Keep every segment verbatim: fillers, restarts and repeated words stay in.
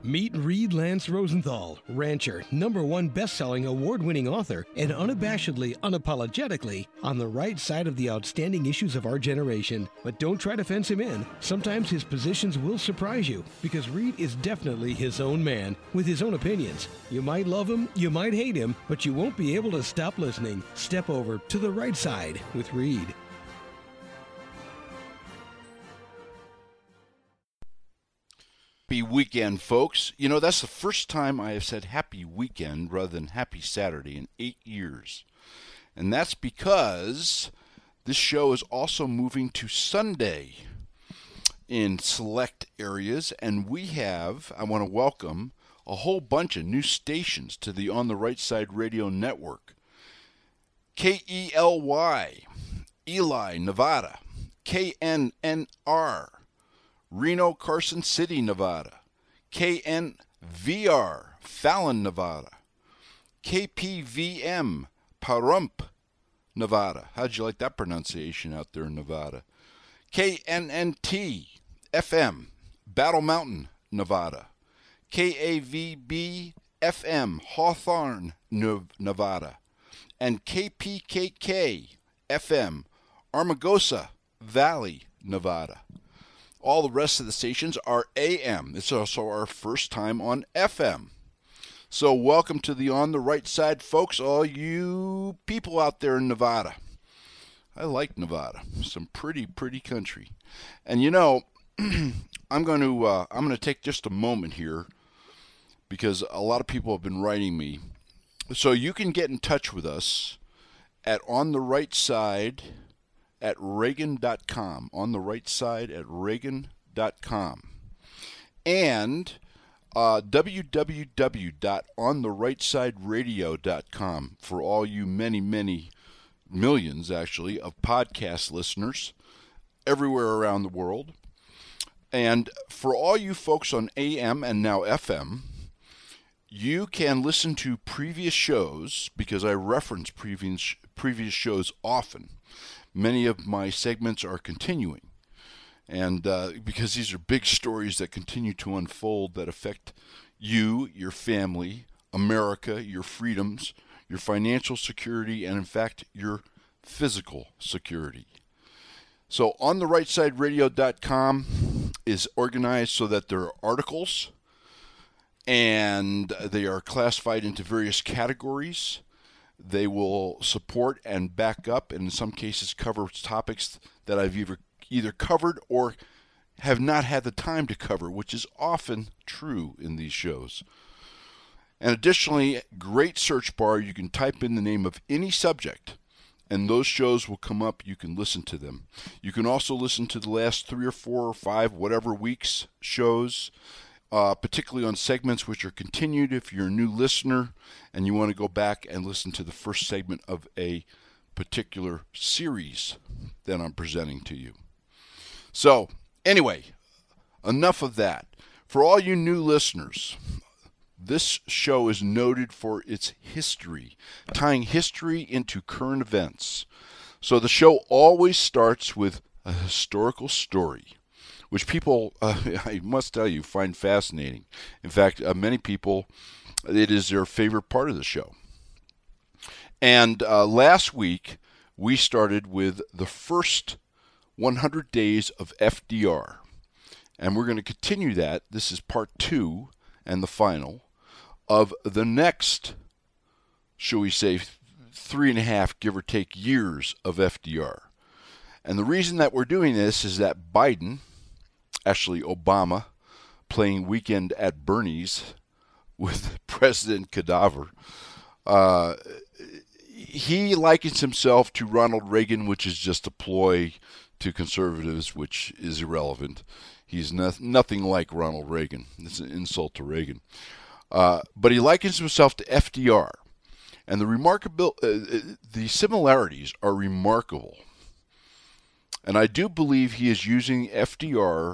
Meet Reed Lance Rosenthal, rancher, number one best-selling, award-winning author, and unabashedly, unapologetically on the right side of the outstanding issues of our generation. But don't try to fence him in. Sometimes his positions will surprise you, because Reed is definitely his own man, with his own opinions. You might love him, you might hate him, but you won't be able to stop listening. Step over to the right side with Reed. Happy weekend, folks. You know, that's the first time I have said happy weekend rather than happy Saturday in eight years. And that's because this show is also moving to Sunday in select areas. And we have, I want to welcome a whole bunch of new stations to the On the Right Side Radio Network. K E L Y, Ely, Nevada. K N N R, Reno, Carson City, Nevada. K N V R, Fallon, Nevada. K P V M, Pahrump, Nevada. How'd you like that pronunciation out there in Nevada? K N N T F M, Battle Mountain, Nevada. K A V B F M, Hawthorne, Nevada. And K P K K F M, Armagosa Valley, Nevada. All the rest of the stations are A M. It's also our first time on F M. So welcome to the On the Right Side, folks, all you people out there in Nevada. I like Nevada. Some pretty, pretty country. And you know, I'm going to uh, I'm going to take just a moment here because a lot of people have been writing me. So you can get in touch with us at On the Right Side at Reagan dot com, on the right side at Reagan dot com, and uh, w w w dot on the right side radio dot com for all you many, many millions, actually, of podcast listeners everywhere around the world. And for all you folks on A M and now F M, you can listen to previous shows, because I reference previous previous shows often. Many of my segments are continuing, and uh, because these are big stories that continue to unfold that affect you, your family, America, your freedoms, your financial security, and in fact, your physical security. So on the right side radio dot com is organized so that there are articles, and they are classified into various categories. They will support and back up, and in some cases cover topics that I've either, either covered or have not had the time to cover, which is often true in these shows. And additionally, great search bar, you can type in the name of any subject, and those shows will come up. You can listen to them. You can also listen to the last three or four or five, whatever weeks shows, Uh, particularly on segments which are continued if you're a new listener and you want to go back and listen to the first segment of a particular series that I'm presenting to you. So, anyway, enough of that. For all you new listeners, this show is noted for its history, tying history into current events. So the show always starts with a historical story, which people, uh, I must tell you, find fascinating. In fact, uh, many people, it is their favorite part of the show. And uh, last week, we started with the first one hundred days of F D R. And we're going to continue that. This is part two and the final of the next, shall we say, three and a half, give or take, years of F D R. And the reason that we're doing this is that Biden, actually Obama, playing Weekend at Bernie's with President Cadaver, uh, he likens himself to Ronald Reagan, which is just a ploy to conservatives, which is irrelevant. He's no, nothing like Ronald Reagan. It's an insult to Reagan. Uh, but he likens himself to F D R. And the remarkable, uh, the similarities are remarkable. And I do believe he is using F D R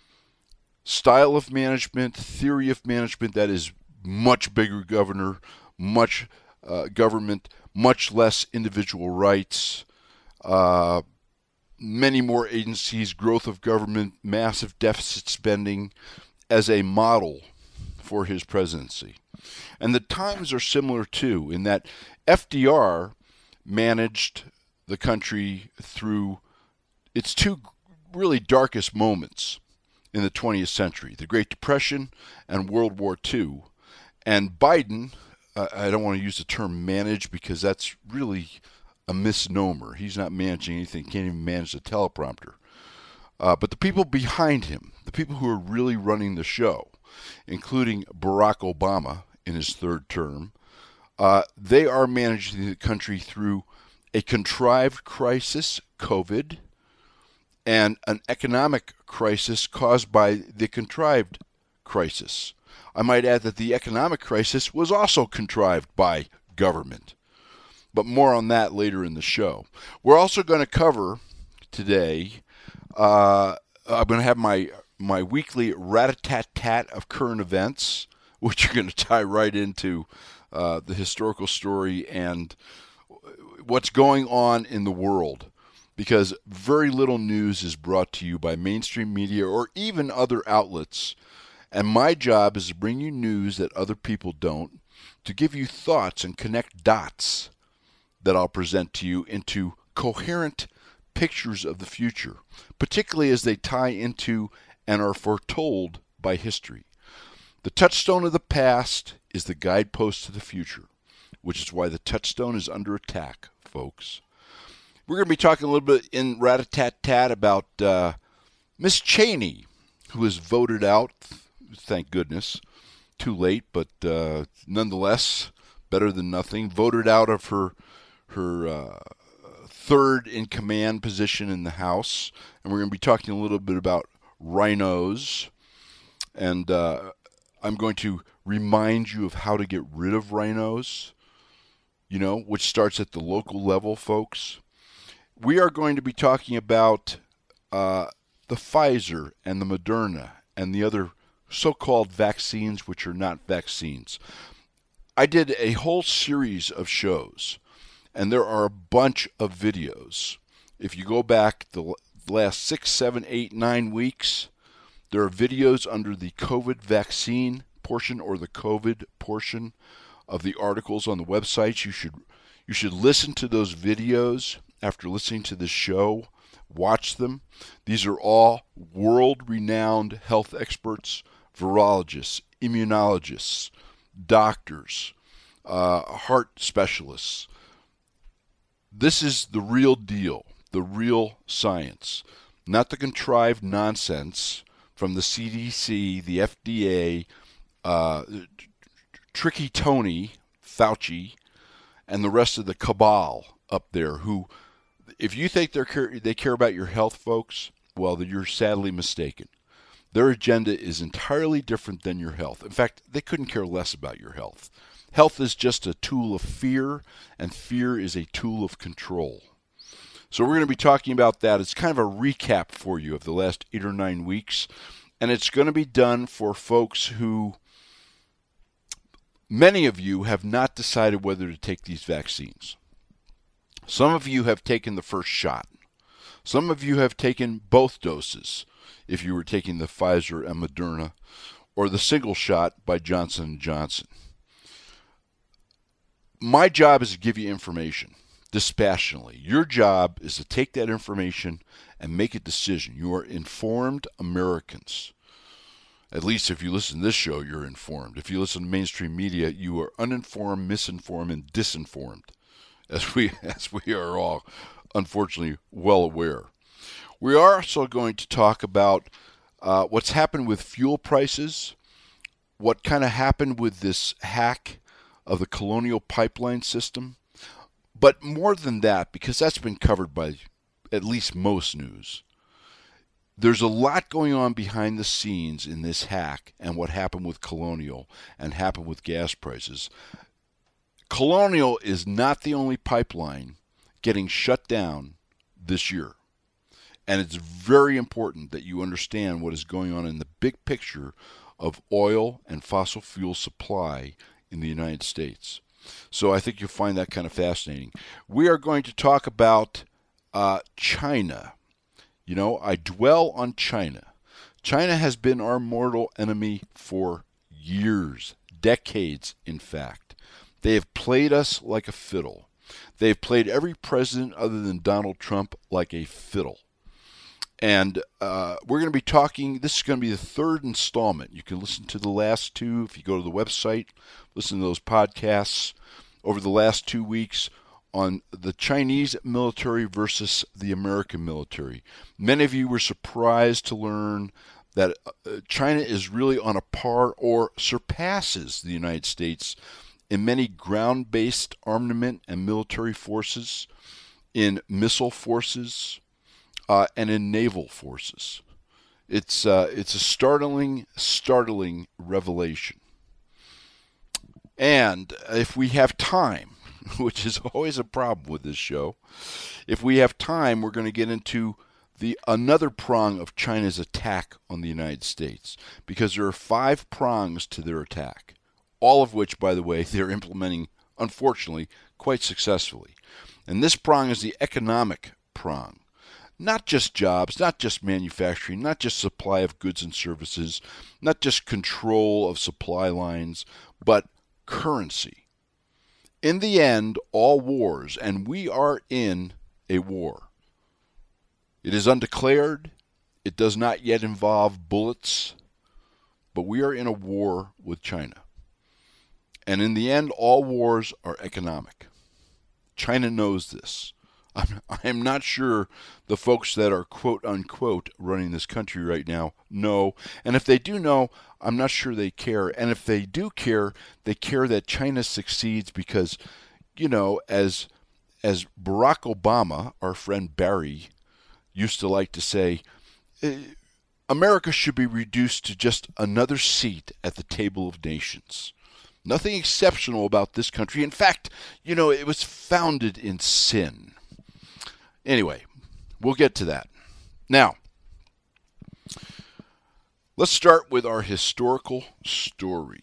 style of management, theory of management that is much bigger governor, much uh, government, much less individual rights, uh, many more agencies, growth of government, massive deficit spending as a model for his presidency. And the times are similar, too, in that F D R managed the country through its two really darkest moments in the twentieth century, the Great Depression and World War Two. And Biden, uh, I don't want to use the term manage because that's really a misnomer. He's not managing anything, can't even manage the teleprompter. Uh, but the people behind him, the people who are really running the show, including Barack Obama in his third term, uh, they are managing the country through a contrived crisis, COVID, and an economic crisis caused by the contrived crisis. I might add that the economic crisis was also contrived by government. But more on that later in the show. We're also going to cover today, uh, I'm going to have my, my weekly rat-a-tat-tat of current events, which are going to tie right into uh, the historical story and what's going on in the world. Because very little news is brought to you by mainstream media or even other outlets. And my job is to bring you news that other people don't, to give you thoughts and connect dots that I'll present to you into coherent pictures of the future, particularly as they tie into and are foretold by history. The touchstone of the past is the guidepost to the future, which is why the touchstone is under attack, folks. We're going to be talking a little bit in rat-a-tat-tat about uh, Miss Cheney, who was voted out, thank goodness, too late, but uh, nonetheless, better than nothing, voted out of her her uh, third-in-command position in the House. And we're going to be talking a little bit about rhinos. And uh, I'm going to remind you of how to get rid of rhinos, you know, which starts at the local level, folks. We are going to be talking about uh, the Pfizer and the Moderna and the other so-called vaccines which are not vaccines. I did a whole series of shows, and there are a bunch of videos. If you go back the last six, seven, eight, nine weeks, there are videos under the COVID vaccine portion or the COVID portion of the articles on the websites. You should you should listen to those videos after listening to this show. Watch them. These are all world-renowned health experts, virologists, immunologists, doctors, uh, heart specialists. This is the real deal, the real science, not the contrived nonsense from the C D C, the F D A, uh, Tricky Tony, Fauci, and the rest of the cabal up there who, if you think they're they care about your health, folks, well, you're sadly mistaken. Their agenda is entirely different than your health. In fact, they couldn't care less about your health. Health is just a tool of fear, and fear is a tool of control. So we're going to be talking about that. It's kind of a recap for you of the last eight or nine weeks, and it's going to be done for folks who, many of you have not decided whether to take these vaccines. Some of you have taken the first shot. Some of you have taken both doses, if you were taking the Pfizer and Moderna, or the single shot by Johnson and Johnson. My job is to give you information dispassionately. Your job is to take that information and make a decision. You are informed Americans. At least if you listen to this show, you're informed. If you listen to mainstream media, you are uninformed, misinformed, and disinformed, as we as we are all, unfortunately, well aware. We are also going to talk about uh, what's happened with fuel prices, what kind of happened with this hack of the Colonial Pipeline system. But more than that, because that's been covered by at least most news, there's a lot going on behind the scenes in this hack and what happened with Colonial and happened with gas prices. Colonial is not the only pipeline getting shut down this year. And it's very important that you understand what is going on in the big picture of oil and fossil fuel supply in the United States. So I think you'll find that kind of fascinating. We are going to talk about uh, China. You know, I dwell on China. China has been our mortal enemy for years, decades, in fact. They have played us like a fiddle. They have played every president other than Donald Trump like a fiddle. And uh, we're going to be talking, this is going to be the third installment. You can listen to the last two if you go to the website, listen to those podcasts over the last two weeks on the Chinese military versus the American military. Many of you were surprised to learn that China is really on a par or surpasses the United States in many ground-based armament and military forces, in missile forces, uh, and in naval forces. It's uh, it's a startling, startling revelation. And if we have time, which is always a problem with this show, if we have time, we're going to get into the another prong of China's attack on the United States, because there are five prongs to their attack, all of which, by the way, they're implementing, unfortunately, quite successfully. And this prong is the economic prong. Not just jobs, not just manufacturing, not just supply of goods and services, not just control of supply lines, but currency. In the end, all wars, and we are in a war. It is undeclared. It does not yet involve bullets, but we are in a war with China. And in the end, all wars are economic. China knows this. I'm, I'm not sure the folks that are quote-unquote running this country right now know. And if they do know, I'm not sure they care. And if they do care, they care that China succeeds because, you know, as as Barack Obama, our friend Barry, used to like to say, America should be reduced to just another seat at the table of nations. Nothing exceptional about this country. In fact, you know, it was founded in sin. Anyway, we'll get to that. Now, let's start with our historical story.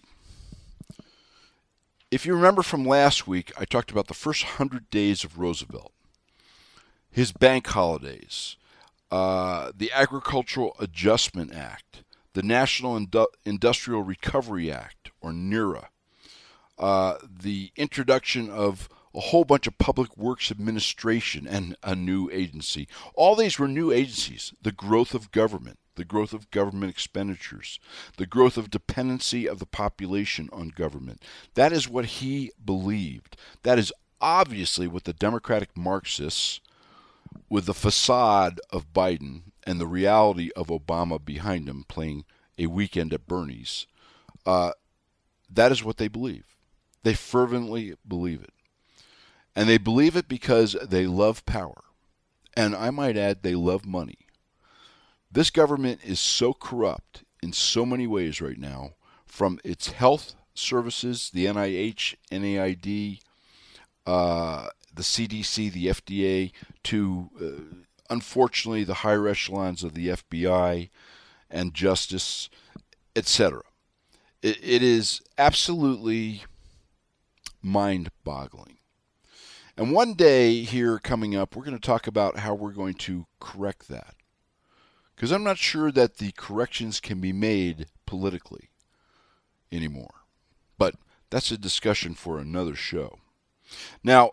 If you remember from last week, I talked about the first hundred days of Roosevelt, his bank holidays, uh, the Agricultural Adjustment Act, the National Indu- Industrial Recovery Act, or NERA, uh, the introduction of a whole bunch of public works administration and a new agency. All these were new agencies. The growth of government, the growth of government expenditures, the growth of dependency of the population on government. That is what he believed. That is obviously what the Democratic Marxists, with the facade of Biden and the reality of Obama behind him playing a weekend at Bernie's, uh, that is what they believe. They fervently believe it. And they believe it because they love power. And I might add, they love money. This government is so corrupt in so many ways right now, from its health services, the N I H, N A I D, uh, the C D C, the F D A, to, uh, unfortunately, the higher echelons of the F B I and justice, et cetera. It, it is absolutely mind-boggling. And one day here coming up, we're going to talk about how we're going to correct that. Because I'm not sure that the corrections can be made politically anymore. But that's a discussion for another show. Now,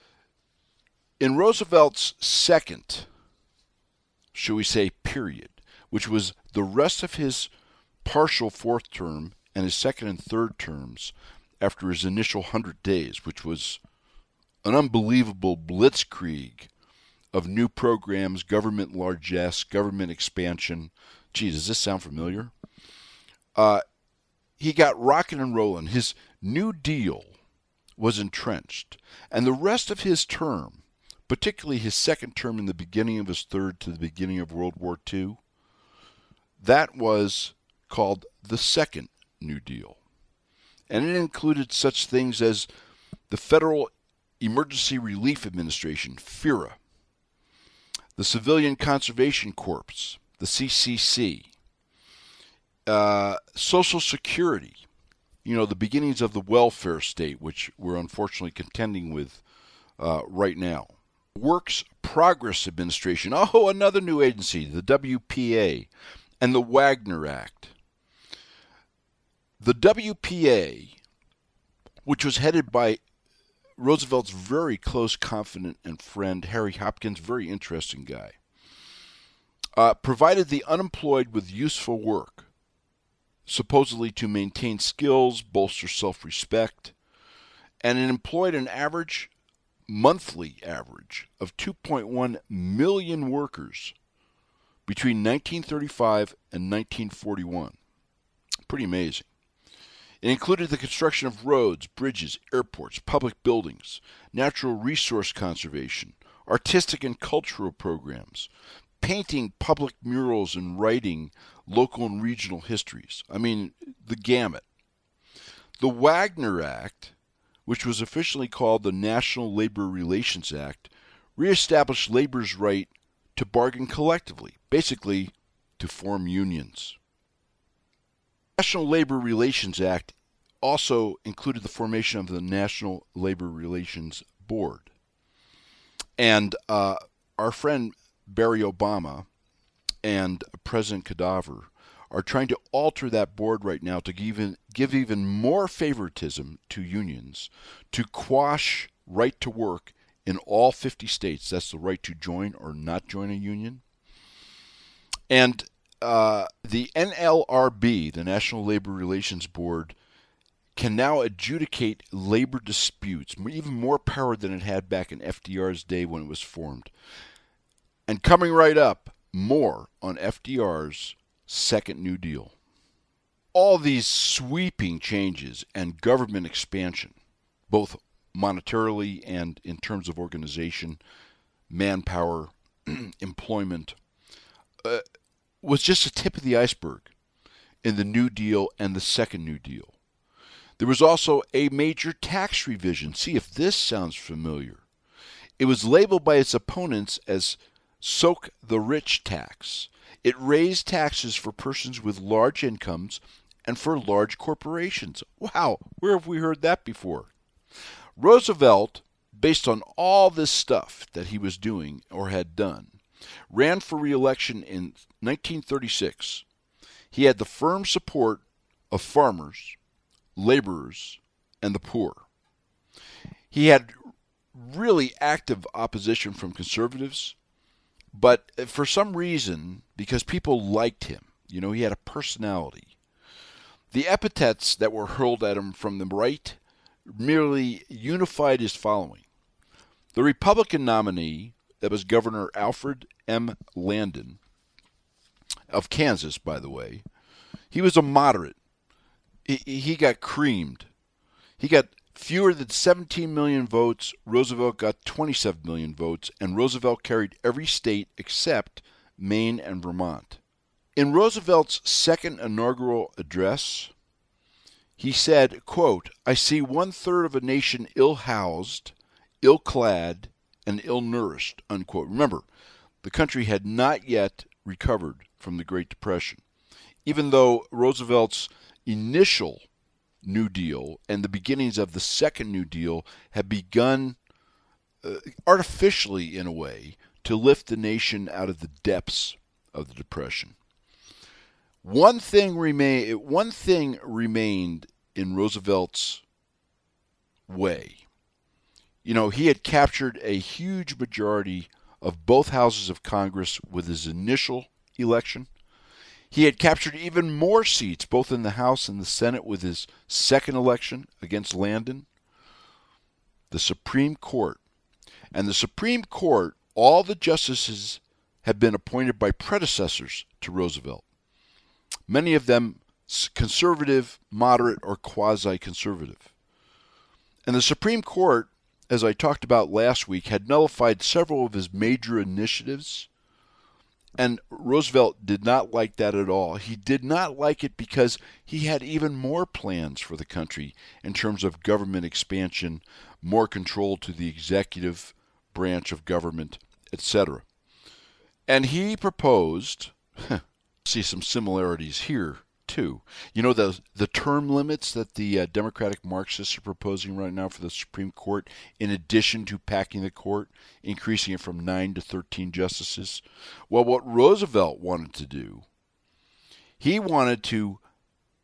in Roosevelt's second, shall we say, period, which was the rest of his partial fourth term and his second and third terms after his initial one hundred days, which was an unbelievable blitzkrieg of new programs, government largesse, government expansion. Gee, does this sound familiar? Uh, he got rocking and rolling. His New Deal was entrenched. And the rest of his term, particularly his second term in the beginning of his third to the beginning of World War Two, that was called the Second New Deal. And it included such things as the Federal Emergency Relief Administration, FERA, the Civilian Conservation Corps, the C C C, uh, Social Security, you know, the beginnings of the welfare state, which we're unfortunately contending with uh, right now. Works Progress Administration, oh, another new agency, the W P A, and the Wagner Act. The W P A, which was headed by Roosevelt's very close confidant and friend, Harry Hopkins, very interesting guy, uh, provided the unemployed with useful work, supposedly to maintain skills, bolster self-respect, and it employed an average, monthly average, of two point one million workers between nineteen thirty-five and nineteen forty-one. Pretty amazing. It included the construction of roads, bridges, airports, public buildings, natural resource conservation, artistic and cultural programs, painting public murals and writing local and regional histories. I mean, the gamut. The Wagner Act, which was officially called the National Labor Relations Act, reestablished labor's right to bargain collectively, basically to form unions. The National Labor Relations Act also included the formation of the National Labor Relations Board. And uh, our friend Barry Obama and President Cadaver are trying to alter that board right now to give even, give even more favoritism to unions, to quash right to work in all fifty states. That's the right to join or not join a union. And uh, the N L R B, the National Labor Relations Board, can now adjudicate labor disputes, even more power than it had back in F D R's day when it was formed. And coming right up, more on F D R's Second New Deal. All these sweeping changes and government expansion, both monetarily and in terms of organization, manpower, employment, uh, was just a tip of the iceberg in the New Deal and the Second New Deal. There was also a major tax revision. See if this sounds familiar. It was labeled by its opponents as Soak the Rich tax. It raised taxes for persons with large incomes and for large corporations. Wow, where have we heard that before? Roosevelt, based on all this stuff that he was doing or had done, ran for re-election in nineteen thirty-six. He had the firm support of farmers, laborers, and the poor. He had really active opposition from conservatives, but for some reason, because people liked him, you know, he had a personality, the epithets that were hurled at him from the right merely unified his following. The Republican nominee, that was Governor Alfred M. Landon, of Kansas, by the way, he was a moderate. He, he got creamed. He got fewer than seventeen million votes. Roosevelt got twenty-seven million votes, and Roosevelt carried every state except Maine and Vermont. In Roosevelt's second inaugural address, he said, quote, "I see one-third of a nation ill-housed, ill-clad, and ill-nourished," unquote. Remember, the country had not yet recovered from the Great Depression. Even though Roosevelt's initial New Deal and the beginnings of the Second New Deal had begun uh, artificially, in a way, to lift the nation out of the depths of the Depression. One thing remain, one thing remained in Roosevelt's way. You know, he had captured a huge majority of both houses of Congress with his initial election. He had captured even more seats, both in the House and the Senate, with his second election against Landon. The Supreme Court. And the Supreme Court, all the justices had been appointed by predecessors to Roosevelt. Many of them conservative, moderate, or quasi-conservative. And the Supreme Court, as I talked about last week, had nullified several of his major initiatives. And Roosevelt did not like that at all. He did not like it because he had even more plans for the country in terms of government expansion, more control to the executive branch of government, et cetera. And he proposed, see some similarities here too. You know, the the term limits that the uh, Democratic Marxists are proposing right now for the Supreme Court, in addition to packing the court, increasing it from nine to thirteen justices. Well, what Roosevelt wanted to do, he wanted to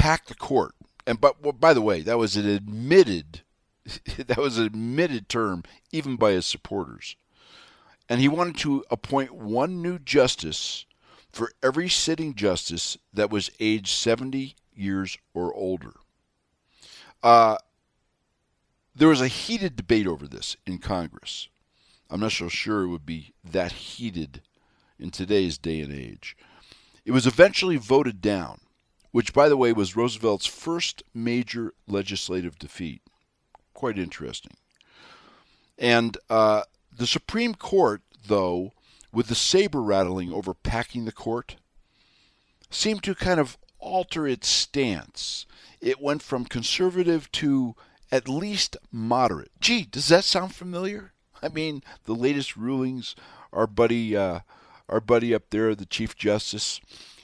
pack the court. And but well, by the way, that was an admitted that was an admitted term even by his supporters. And he wanted to appoint one new justice for every sitting justice that was age seventy years or older. Uh, there was a heated debate over this in Congress. I'm not so sure it would be that heated in today's day and age. It was eventually voted down, which, by the way, was Roosevelt's first major legislative defeat. Quite interesting. And uh, the Supreme Court, though, with the saber rattling over packing the court, seemed to kind of alter its stance. It went from conservative to at least moderate. Gee, does that sound familiar? I mean, the latest rulings, our buddy, uh, our buddy up there, the Chief Justice,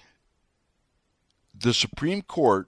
the Supreme Court,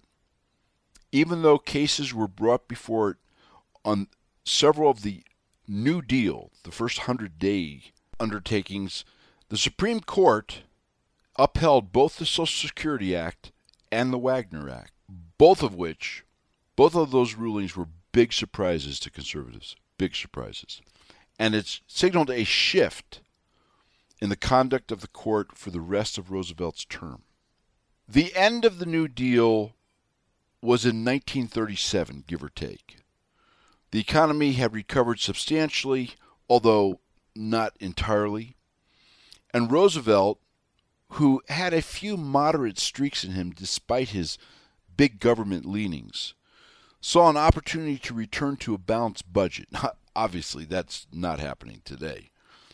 even though cases were brought before it on several of the New Deal, the first hundred-day undertakings, the Supreme Court upheld both the Social Security Act and the Wagner Act, both of which, both of those rulings were big surprises to conservatives, big surprises. And it's signaled a shift in the conduct of the court for the rest of Roosevelt's term. The end of the New Deal was in nineteen thirty-seven, give or take. The economy had recovered substantially, although not entirely. And Roosevelt, who had a few moderate streaks in him despite his big government leanings, saw an opportunity to return to a balanced budget. Obviously, that's not happening today.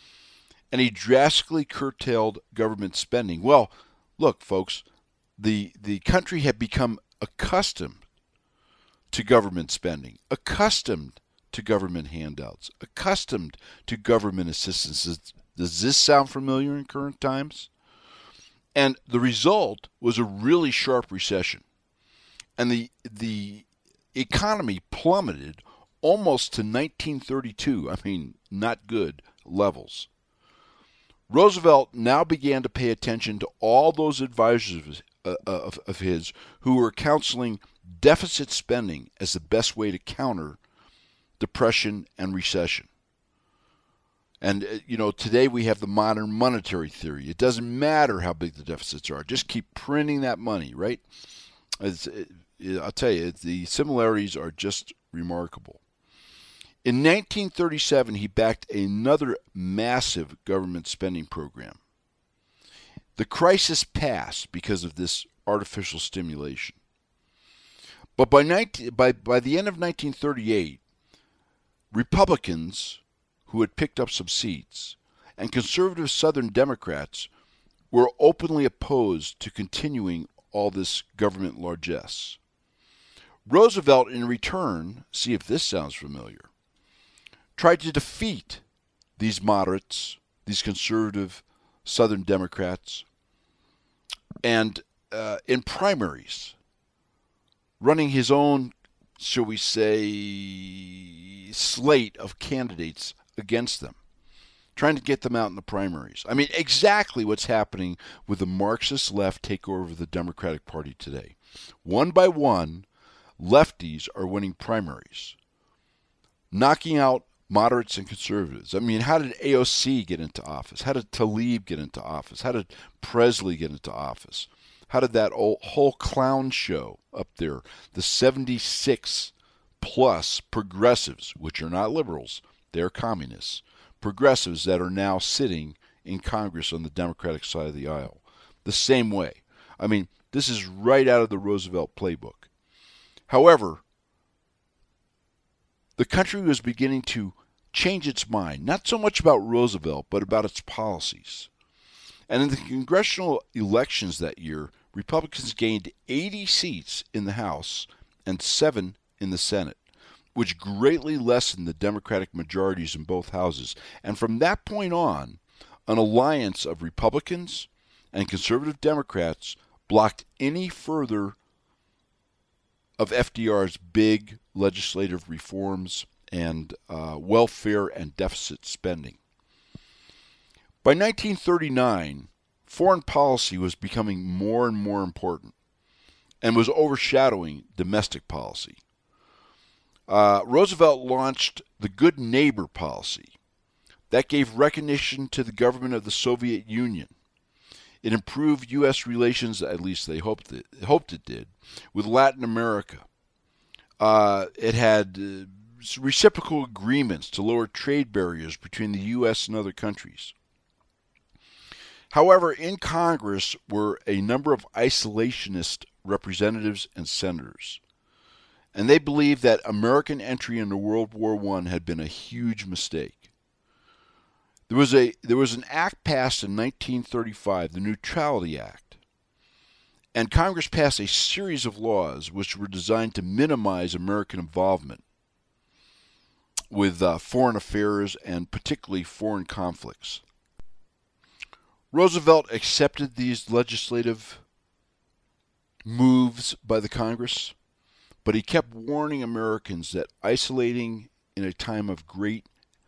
And he drastically curtailed government spending. Well, look, folks, the the country had become accustomed to government spending, accustomed to government handouts, accustomed to government assistance. Does this sound familiar in current times? And the result was a really sharp recession. And the the economy plummeted almost to nineteen thirty-two, I mean, not good levels. Roosevelt now began to pay attention to all those advisors of his, uh, of, of his who were counseling deficit spending as the best way to counter depression and recession. And, uh, you know, today we have the modern monetary theory. It doesn't matter how big the deficits are. Just keep printing that money, right? It's, it, I'll tell you, the similarities are just remarkable. In nineteen thirty-seven, he backed another massive government spending program. The crisis passed because of this artificial stimulation. But by, nineteen, by, by the end of nineteen thirty-eight, Republicans, who had picked up some seats, and conservative Southern Democrats were openly opposed to continuing all this government largesse. Roosevelt, in return, see if this sounds familiar, tried to defeat these moderates, these conservative Southern Democrats, and uh, in primaries, running his own, shall we say, slate of candidates against them, trying to get them out in the primaries. I mean, exactly what's happening with the Marxist left takeover of the Democratic Party today. One by one, lefties are winning primaries, knocking out moderates and conservatives. I mean, how did A O C get into office? How did Tlaib get into office? How did Presley get into office? How did that whole clown show up there, the seventy-six plus progressives, which are not liberals, they're communists, progressives that are now sitting in Congress on the Democratic side of the aisle, the same way. I mean, this is right out of the Roosevelt playbook. However, the country was beginning to change its mind, not so much about Roosevelt, but about its policies. And in the congressional elections that year, Republicans gained eighty seats in the House and seven in the Senate, which greatly lessened the Democratic majorities in both houses. And from that point on, an alliance of Republicans and conservative Democrats blocked any further of F D R's big legislative reforms and uh, welfare and deficit spending. By nineteen thirty-nine, foreign policy was becoming more and more important, and was overshadowing domestic policy. Uh, Roosevelt launched the Good Neighbor policy. That gave recognition to the government of the Soviet Union. It improved U S relations, at least they hoped it, hoped it did, with Latin America. Uh, it had uh, reciprocal agreements to lower trade barriers between the U S and other countries. However, in Congress were a number of isolationist representatives and senators, and they believed that American entry into World War One had been a huge mistake. There was a there was an act passed in nineteen thirty-five, the Neutrality Act, and Congress passed a series of laws which were designed to minimize American involvement with uh, foreign affairs and particularly foreign conflicts. Roosevelt accepted these legislative moves by the Congress, but he kept warning Americans that isolating in a time of great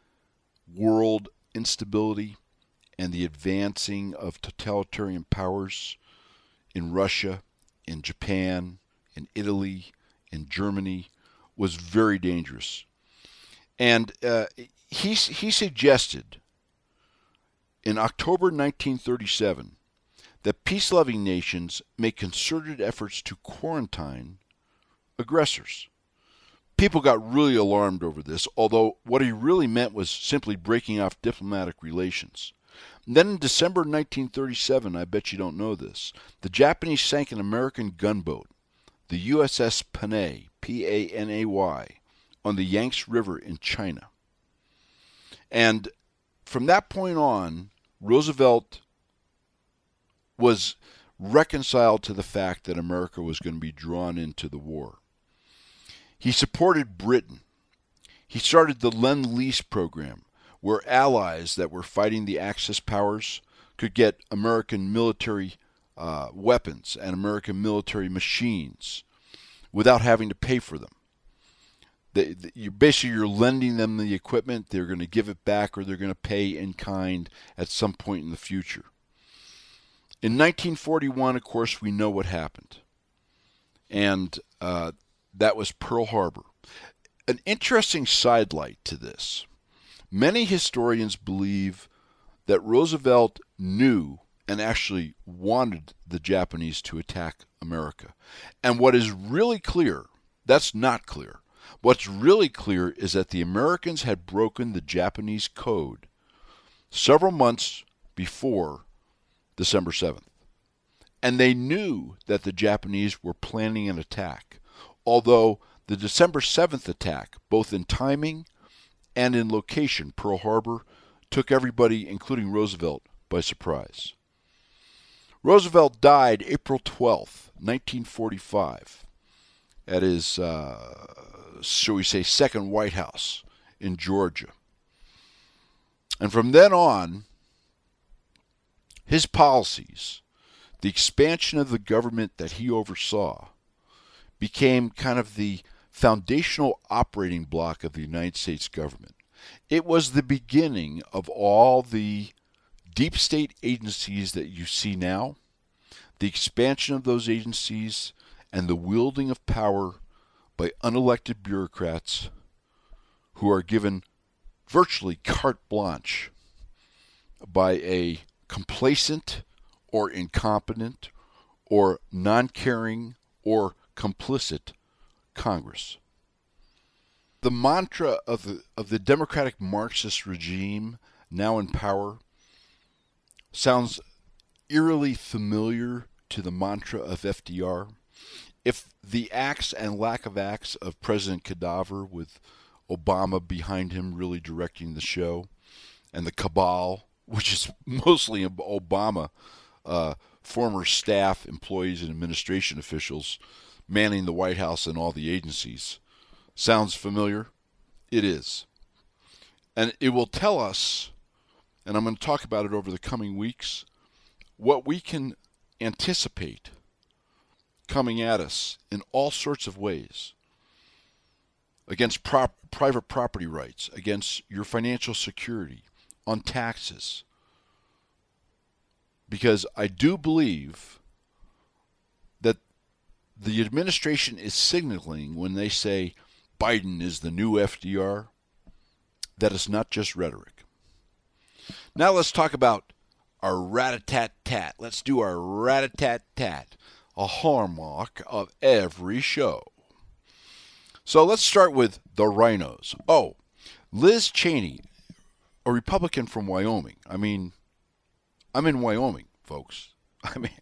world instability and the advancing of totalitarian powers in Russia, in Japan, in Italy, in Germany was very dangerous. And uh, he, he suggested in October nineteen thirty-seven that peace-loving nations make concerted efforts to quarantine aggressors. People got really alarmed over this, although what he really meant was simply breaking off diplomatic relations. And then in December nineteen thirty-seven, I bet you don't know this, the Japanese sank an American gunboat, the U S S Panay, P A N A Y, on the Yangtze River in China. And from that point on, Roosevelt was reconciled to the fact that America was going to be drawn into the war. He supported Britain. He started the Lend-Lease program, where allies that were fighting the Axis powers could get American military uh, weapons and American military machines without having to pay for them. They, they, you basically you're lending them the equipment. They're going to give it back, or they're going to pay in kind at some point in the future. In nineteen forty-one, of course, we know what happened, and uh, that was Pearl Harbor. An interesting sidelight to this: many historians believe that Roosevelt knew and actually wanted the Japanese to attack America. And what is really clear, that's not clear. What's really clear is that the Americans had broken the Japanese code several months before December seventh. And they knew that the Japanese were planning an attack, although the December seventh attack, both in timing and in location, Pearl Harbor, took everybody, including Roosevelt, by surprise. Roosevelt died April twelfth, nineteen forty-five, at his, uh, shall we say, second White House in Georgia. And from then on, his policies, the expansion of the government that he oversaw, became kind of the foundational operating block of the United States government. It was the beginning of all the deep state agencies that you see now, the expansion of those agencies, and the wielding of power by unelected bureaucrats who are given virtually carte blanche by a complacent or incompetent or non-caring or complicit Congress. The mantra of the, of the Democratic Marxist regime now in power sounds eerily familiar to the mantra of F D R. If the acts and lack of acts of President Cadaver, with Obama behind him really directing the show, and the cabal, which is mostly Obama, uh, former staff, employees, and administration officials manning the White House and all the agencies, sounds familiar? It is. And it will tell us, and I'm going to talk about it over the coming weeks, what we can anticipate coming at us in all sorts of ways, against prop, private property rights, against your financial security, on taxes. Because I do believe that the administration is signaling when they say Biden is the new F D R, that is not just rhetoric. Now let's talk about our rat-a-tat-tat. Let's do our rat-a-tat-tat, a hallmark of every show. So let's start with the rhinos. Oh, Liz Cheney, a Republican from Wyoming. I mean, I'm in Wyoming, folks. I mean,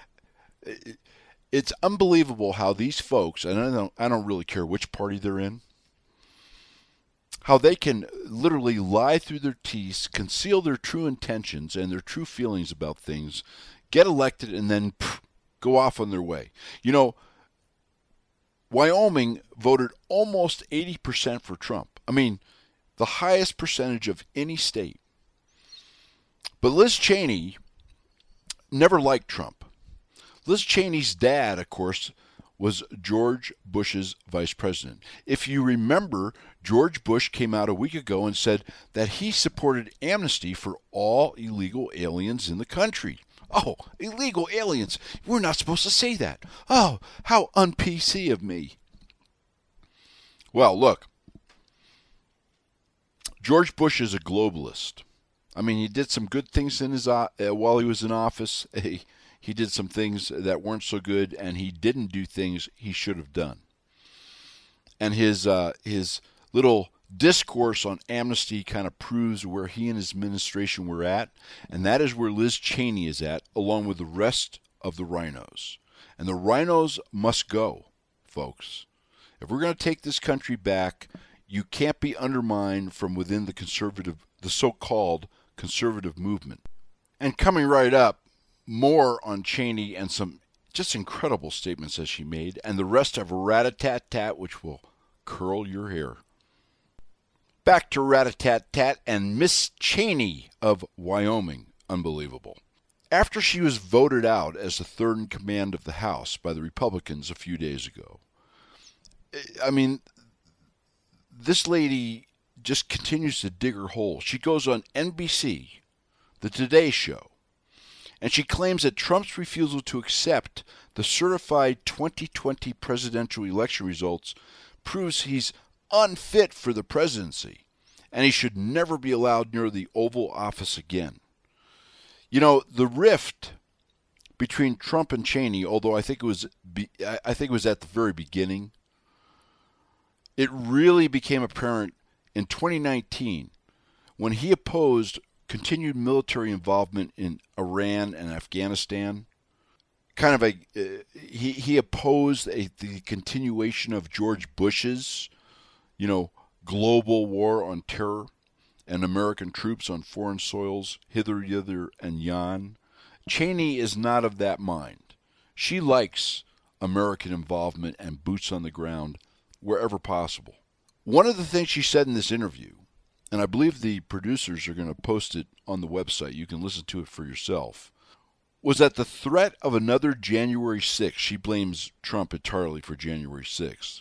it's unbelievable how these folks, and I don't, I don't really care which party they're in, how they can literally lie through their teeth, conceal their true intentions and their true feelings about things, get elected, and then pff, go off on their way. You know, Wyoming voted almost eighty percent for Trump. I mean, the highest percentage of any state. But Liz Cheney never liked Trump. Liz Cheney's dad, of course, was George Bush's vice president. If you remember, George Bush came out a week ago and said that he supported amnesty for all illegal aliens in the country. Oh, illegal aliens. We're not supposed to say that. Oh, how un-P C of me. Well, look. George Bush is a globalist. I mean, he did some good things in his uh, while he was in office. He, he did some things that weren't so good, and he didn't do things he should have done. And his uh, his little discourse on amnesty kind of proves where he and his administration were at, and that is where Liz Cheney is at, along with the rest of the rhinos. And the rhinos must go, folks. If we're going to take this country back, you can't be undermined from within the conservative, the so-called conservative movement. And coming right up, more on Cheney and some just incredible statements that she made, and the rest of rat-a-tat-tat, which will curl your hair. Back to rat-a-tat-tat and Miss Cheney of Wyoming. Unbelievable. After she was voted out as the third in command of the House by the Republicans a few days ago, I mean, this lady just continues to dig her hole. She goes on N B C, the Today Show, and she claims that Trump's refusal to accept the certified twenty twenty presidential election results proves he's unfit for the presidency, and he should never be allowed near the Oval Office again. You know, the rift between Trump and Cheney, although I think it was, I think it was at the very beginning, it really became apparent in twenty nineteen when he opposed continued military involvement in Iran and Afghanistan. Kind of a uh, he he opposed a, the continuation of George Bush's, you know, global war on terror and American troops on foreign soils, hither, thither, and yon. Cheney is not of that mind. She likes American involvement and boots on the ground wherever possible. One of the things she said in this interview, and I believe the producers are going to post it on the website, you can listen to it for yourself, was that the threat of another January sixth, she blames Trump entirely for January sixth,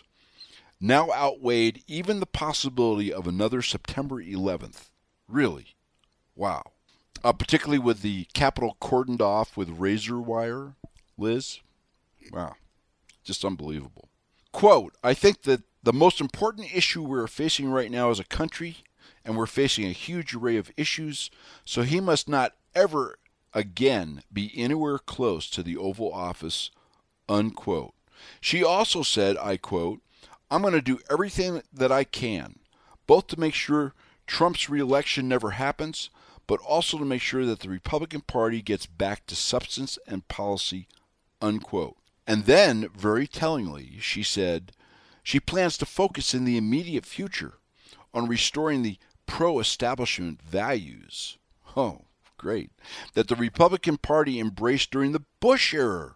now outweighed even the possibility of another September eleventh. Really? Wow. Uh, particularly with the Capitol cordoned off with razor wire, Liz? Wow. Just unbelievable. Quote, I think that the most important issue we're facing right now as a country, and we're facing a huge array of issues, so he must not ever again be anywhere close to the Oval Office, unquote. She also said, I quote, I'm going to do everything that I can, both to make sure Trump's reelection never happens, but also to make sure that the Republican Party gets back to substance and policy, unquote. And then, very tellingly, she said she plans to focus in the immediate future on restoring the pro-establishment values. Oh, great. That the Republican Party embraced during the Bush era.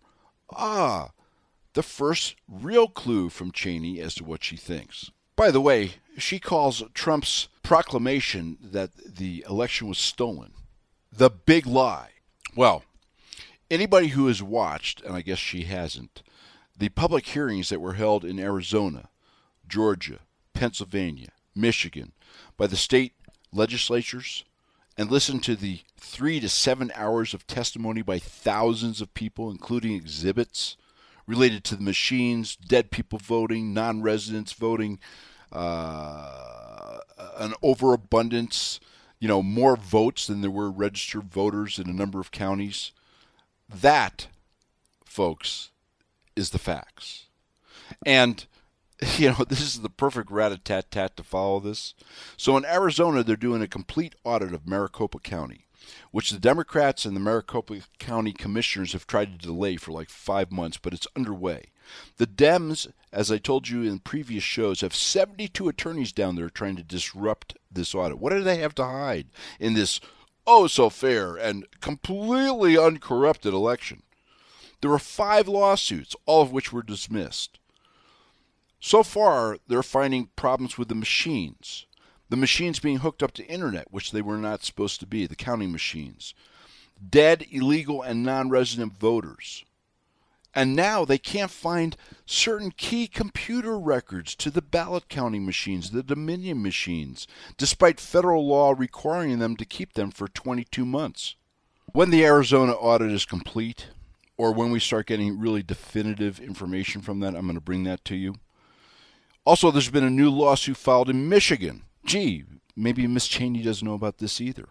Ah, the first real clue from Cheney as to what she thinks. By the way, she calls Trump's proclamation that the election was stolen the big lie. Well, anybody who has watched, and I guess she hasn't, the public hearings that were held in Arizona, Georgia, Pennsylvania, Michigan, by the state legislatures, and listened to the three to seven hours of testimony by thousands of people, including exhibits, related to the machines, dead people voting, non-residents voting, uh, an overabundance, you know, more votes than there were registered voters in a number of counties. That, folks, is the facts. And, you know, this is the perfect rat-a-tat-tat to follow this. So in Arizona, they're doing a complete audit of Maricopa County, which the Democrats and the Maricopa County commissioners have tried to delay for like five months, but it's underway. The Dems, as I told you in previous shows, have seventy-two attorneys down there trying to disrupt this audit. What do they have to hide in this oh-so-fair and completely uncorrupted election? There were five lawsuits, all of which were dismissed. So far, they're finding problems with the machines. The machines being hooked up to internet, which they were not supposed to be, the counting machines. Dead, illegal, and non-resident voters. And now they can't find certain key computer records to the ballot counting machines, the Dominion machines, despite federal law requiring them to keep them for twenty-two months. When the Arizona audit is complete, or when we start getting really definitive information from that, I'm going to bring that to you. Also, there's been a new lawsuit filed in Michigan. Gee, maybe Miss Cheney doesn't know about this either.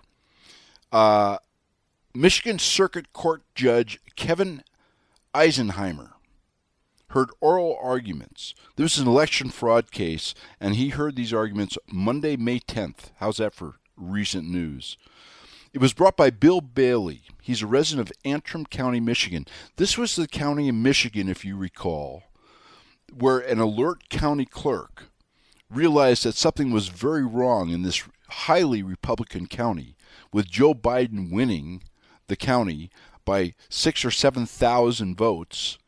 Uh, Michigan Circuit Court Judge Kevin Eisenheimer heard oral arguments. This is an election fraud case, and he heard these arguments Monday, May tenth. How's that for recent news? It was brought by Bill Bailey. He's a resident of Antrim County, Michigan. This was the county in Michigan, if you recall, where an alert county clerk realized that something was very wrong in this highly Republican county, with Joe Biden winning the county by six or seven thousand votes.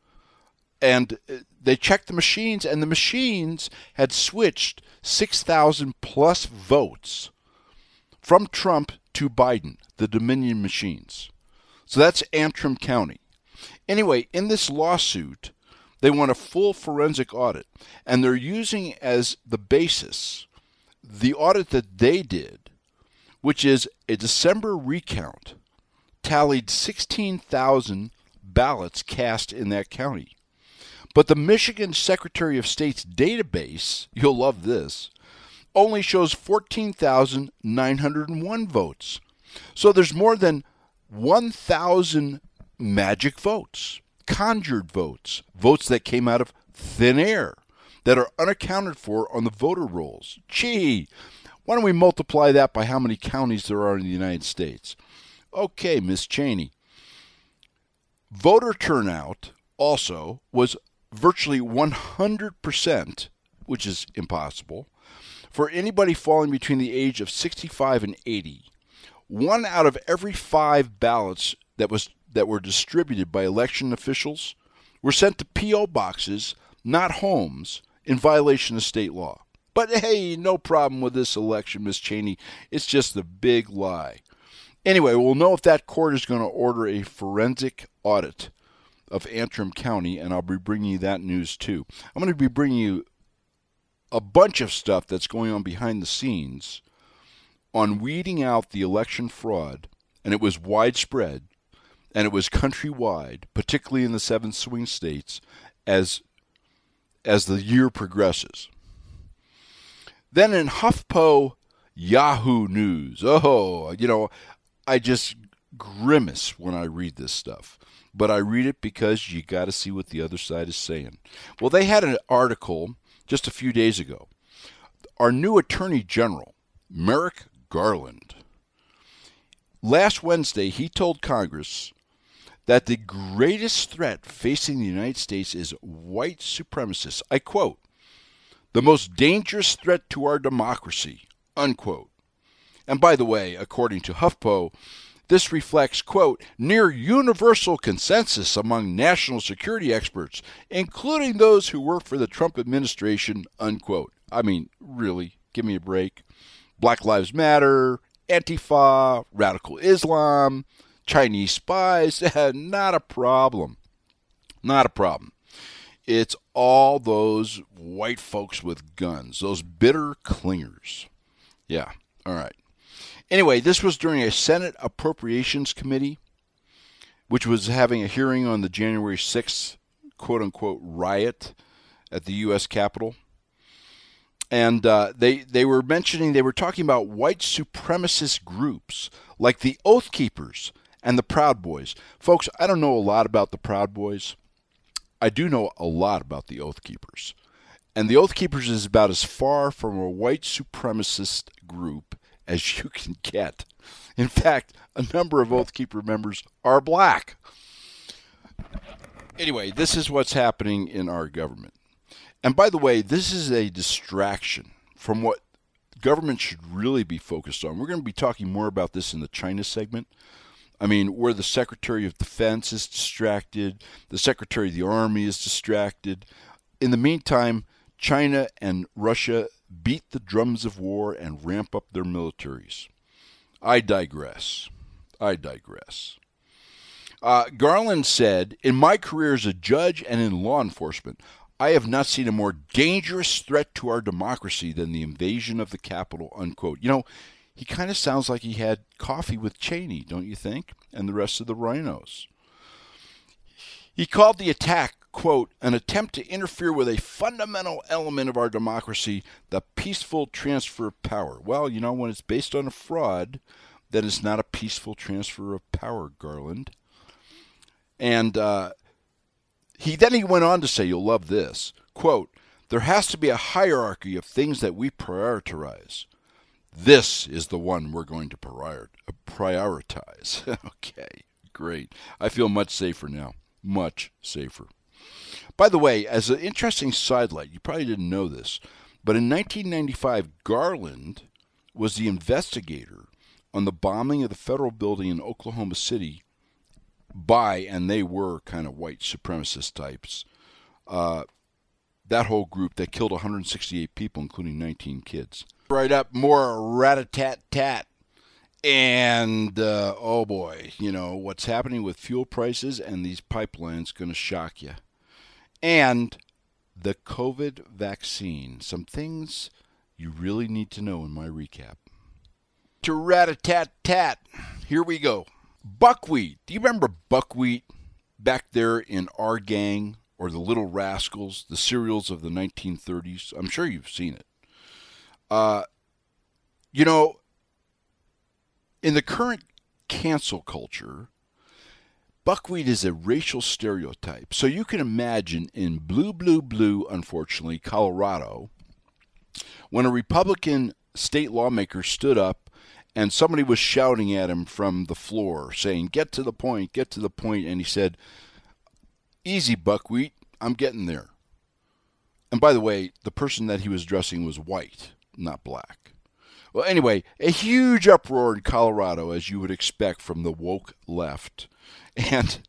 And they checked the machines, and the machines had switched six thousand plus votes from Trump to Biden, the Dominion machines. So that's Antrim County. Anyway, in this lawsuit, they want a full forensic audit, and they're using as the basis the audit that they did, which is a December recount, tallied sixteen thousand ballots cast in that county. But the Michigan Secretary of State's database, you'll love this, only shows fourteen thousand nine hundred one votes. So there's more than one thousand magic votes, conjured votes, votes that came out of thin air, that are unaccounted for on the voter rolls. Gee, why don't we multiply that by how many counties there are in the United States? Okay, Miss Cheney. Voter turnout also was virtually one hundred percent, which is impossible, for anybody falling between the age of sixty-five and eighty. One out of every five ballots that was that were distributed by election officials were sent to P O boxes, not homes, in violation of state law. But hey, no problem with this election, Miss Cheney. It's just a big lie. Anyway, we'll know if that court is going to order a forensic audit of Antrim County, and I'll be bringing you that news too. I'm going to be bringing you a bunch of stuff that's going on behind the scenes on weeding out the election fraud, and it was widespread, and it was countrywide, particularly in the seven swing states, as as the year progresses. Then in HuffPo Yahoo News, oh, you know, I just grimace when I read this stuff. But I read it because you got to see what the other side is saying. Well, they had an article just a few days ago. Our new Attorney General, Merrick Garland, last Wednesday he told Congress that the greatest threat facing the United States is white supremacists. I quote, "the most dangerous threat to our democracy," unquote. And by the way, according to HuffPo, this reflects, quote, "near universal consensus among national security experts, including those who work for the Trump administration," unquote. I mean, really, give me a break. Black Lives Matter, Antifa, radical Islam, Chinese spies, not a problem. Not a problem. It's all those white folks with guns, those bitter clingers. Yeah, all right. Anyway, this was during a Senate Appropriations Committee, which was having a hearing on the January sixth quote-unquote riot at the U S Capitol. And uh, they they were mentioning, they were talking about white supremacist groups like the Oath Keepers and the Proud Boys. Folks, I don't know a lot about the Proud Boys. I do know a lot about the Oath Keepers. And the Oath Keepers is about as far from a white supremacist group as you can get. In fact, a number of Oath Keeper members are black. Anyway, this is what's happening in our government. And by the way, this is a distraction from what government should really be focused on. We're going to be talking more about this in the China segment. I mean, where the Secretary of Defense is distracted, the Secretary of the Army is distracted. In the meantime, China and Russia beat the drums of war and ramp up their militaries. I digress. I digress. Uh, Garland said, "In my career as a judge and in law enforcement, I have not seen a more dangerous threat to our democracy than the invasion of the Capitol," unquote. You know, he kind of sounds like he had coffee with Cheney, don't you think? And the rest of the rhinos. He called the attack, quote, "an attempt to interfere with a fundamental element of our democracy, the peaceful transfer of power." Well, you know, when it's based on a fraud, then it's not a peaceful transfer of power, Garland. And uh, he then he went on to say, you'll love this, quote, "There has to be a hierarchy of things that we prioritize. This is the one we're going to prior- prioritize." Okay, great. I feel much safer now. Much safer. By the way, as an interesting sidelight, you probably didn't know this, but in nineteen ninety-five, Garland was the investigator on the bombing of the federal building in Oklahoma City by, and they were kind of white supremacist types, uh, that whole group that killed one hundred sixty-eight people, including nineteen kids. Right up, more rat-a-tat-tat. And, uh, oh boy, you know, what's happening with fuel prices and these pipelines going to shock you. And the COVID vaccine. Some things you really need to know in my recap. To rat-a-tat-tat. Here we go. Buckwheat. Do you remember buckwheat back there in Our Gang or the Little Rascals, the serials of the nineteen thirties? I'm sure you've seen it. Uh, you know, in the current cancel culture, buckwheat is a racial stereotype. So you can imagine in blue, blue, blue, unfortunately, Colorado, when a Republican state lawmaker stood up and somebody was shouting at him from the floor saying, "Get to the point, get to the point," and he said, "Easy, buckwheat, I'm getting there." And by the way, the person that he was addressing was white, not black. Well, anyway, a huge uproar in Colorado, as you would expect from the woke left. And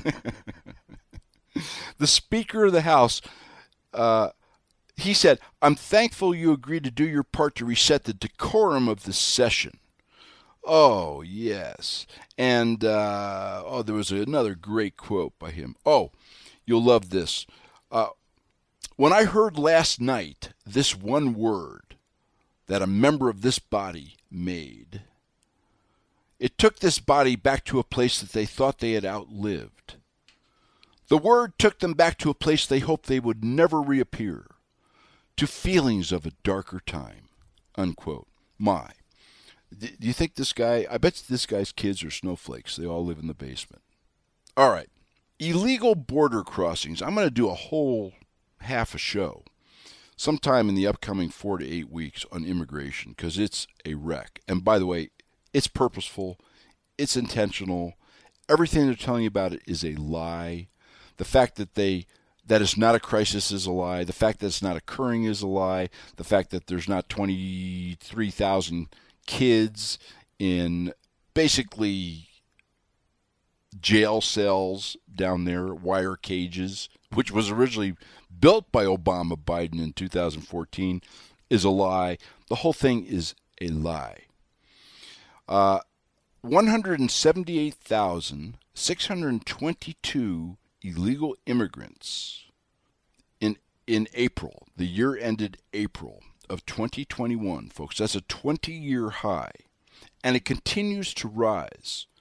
the Speaker of the House, uh, he said, "I'm thankful you agreed to do your part to reset the decorum of this session." Oh, yes. And, uh, oh, there was another great quote by him. Oh, you'll love this. Uh, when I heard last night this one word that a member of this body made, it took this body back to a place that they thought they had outlived. The word took them back to a place they hoped they would never reappear, to feelings of a darker time, unquote. My. Do you think this guy, I bet this guy's kids are snowflakes. They all live in the basement. All right. Illegal border crossings. I'm going to do a whole half a show sometime in the upcoming four to eight weeks on immigration because it's a wreck. And by the way, it's purposeful. It's intentional. Everything they're telling you about it is a lie. The fact that they that it's not a crisis is a lie. The fact that it's not occurring is a lie. The fact that there's not twenty-three thousand kids in basically jail cells down there, wire cages, which was originally built by Obama Biden in two thousand fourteen, is a lie. The whole thing is a lie. Uh, one hundred seventy-eight thousand six hundred twenty-two illegal immigrants in in April. The year ended April of twenty twenty-one, folks. That's a twenty-year high, and it continues to rise.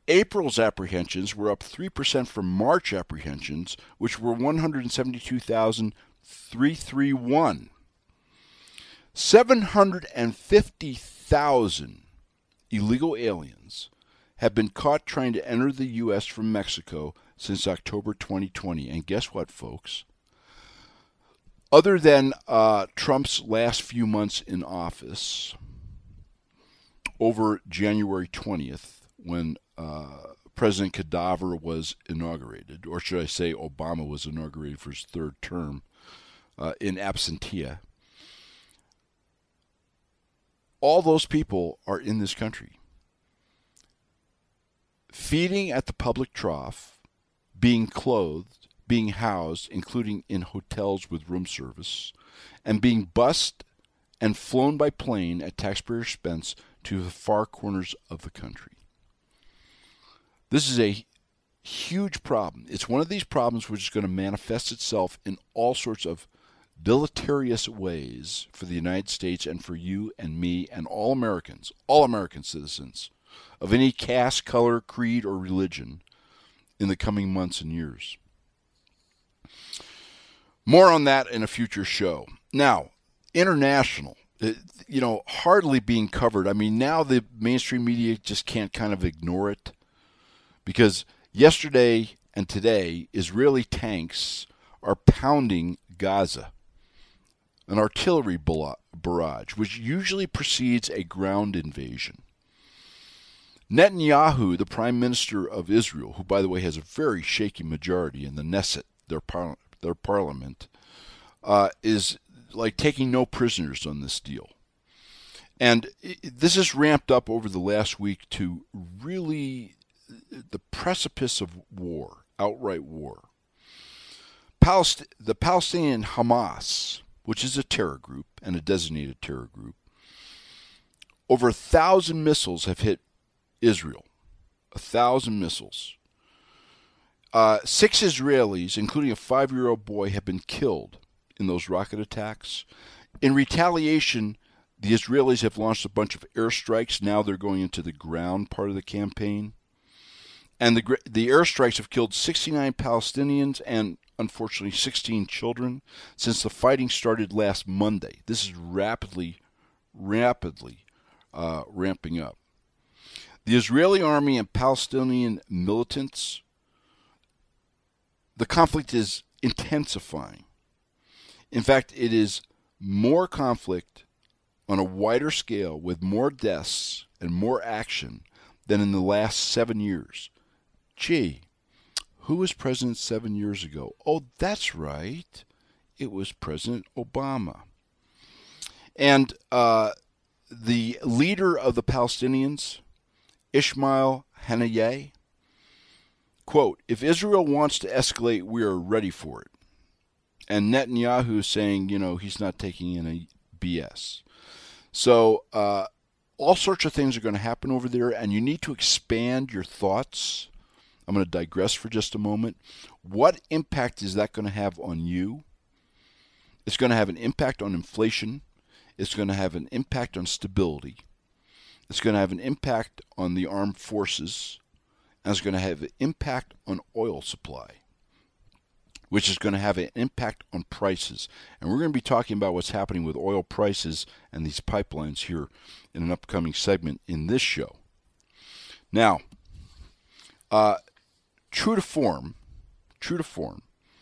April's apprehensions were up three percent from March apprehensions, which were one hundred seventy-two thousand three hundred thirty-one. seven hundred fifty thousand illegal aliens have been caught trying to enter the U S from Mexico since October twenty twenty. And guess what, folks? Other than uh, Trump's last few months in office, over January twentieth, when uh, President Cadaver was inaugurated, or should I say Obama was inaugurated for his third term uh, in absentia, all those people are in this country, feeding at the public trough, being clothed, being housed, including in hotels with room service, and being bused and flown by plane at taxpayer expense to the far corners of the country. This is a huge problem. It's one of these problems which is going to manifest itself in all sorts of deleterious ways for the United States and for you and me and all Americans, all American citizens of any caste, color, creed, or religion in the coming months and years. More on that in a future show. Now, international, you know, hardly being covered. I mean, now the mainstream media just can't kind of ignore it, because yesterday and today, Israeli tanks are pounding Gaza, an artillery barrage, which usually precedes a ground invasion. Netanyahu, the Prime Minister of Israel, who, by the way, has a very shaky majority in the Knesset, their, par- their parliament, uh, is like taking no prisoners on this deal. And it, this is ramped up over the last week to really the precipice of war, outright war. Palest- the Palestinian Hamas, which is a terror group and a designated terror group, over a thousand missiles have hit Israel. A thousand missiles. Uh, six Israelis, including a five-year-old boy, have been killed in those rocket attacks. In retaliation, the Israelis have launched a bunch of airstrikes. Now they're going into the ground part of the campaign. And the the airstrikes have killed sixty-nine Palestinians and, unfortunately, sixteen children since the fighting started last Monday. This is rapidly, rapidly uh, ramping up. The Israeli army and Palestinian militants, the conflict is intensifying. In fact, it is more conflict on a wider scale with more deaths and more action than in the last seven years. Gee, who was president seven years ago? Oh, that's right. It was President Obama. And uh, the leader of the Palestinians, Ismail Haniyeh, quote, "If Israel wants to escalate, we are ready for it." And Netanyahu is saying, you know, he's not taking any B S. So uh, all sorts of things are going to happen over there, and you need to expand your thoughts. I'm going to digress for just a moment. What impact is that going to have on you? It's going to have an impact on inflation. It's going to have an impact on stability. It's going to have an impact on the armed forces. And it's going to have an impact on oil supply, which is going to have an impact on prices. And we're going to be talking about what's happening with oil prices and these pipelines here in an upcoming segment in this show. Now, uh, true to form, true to form,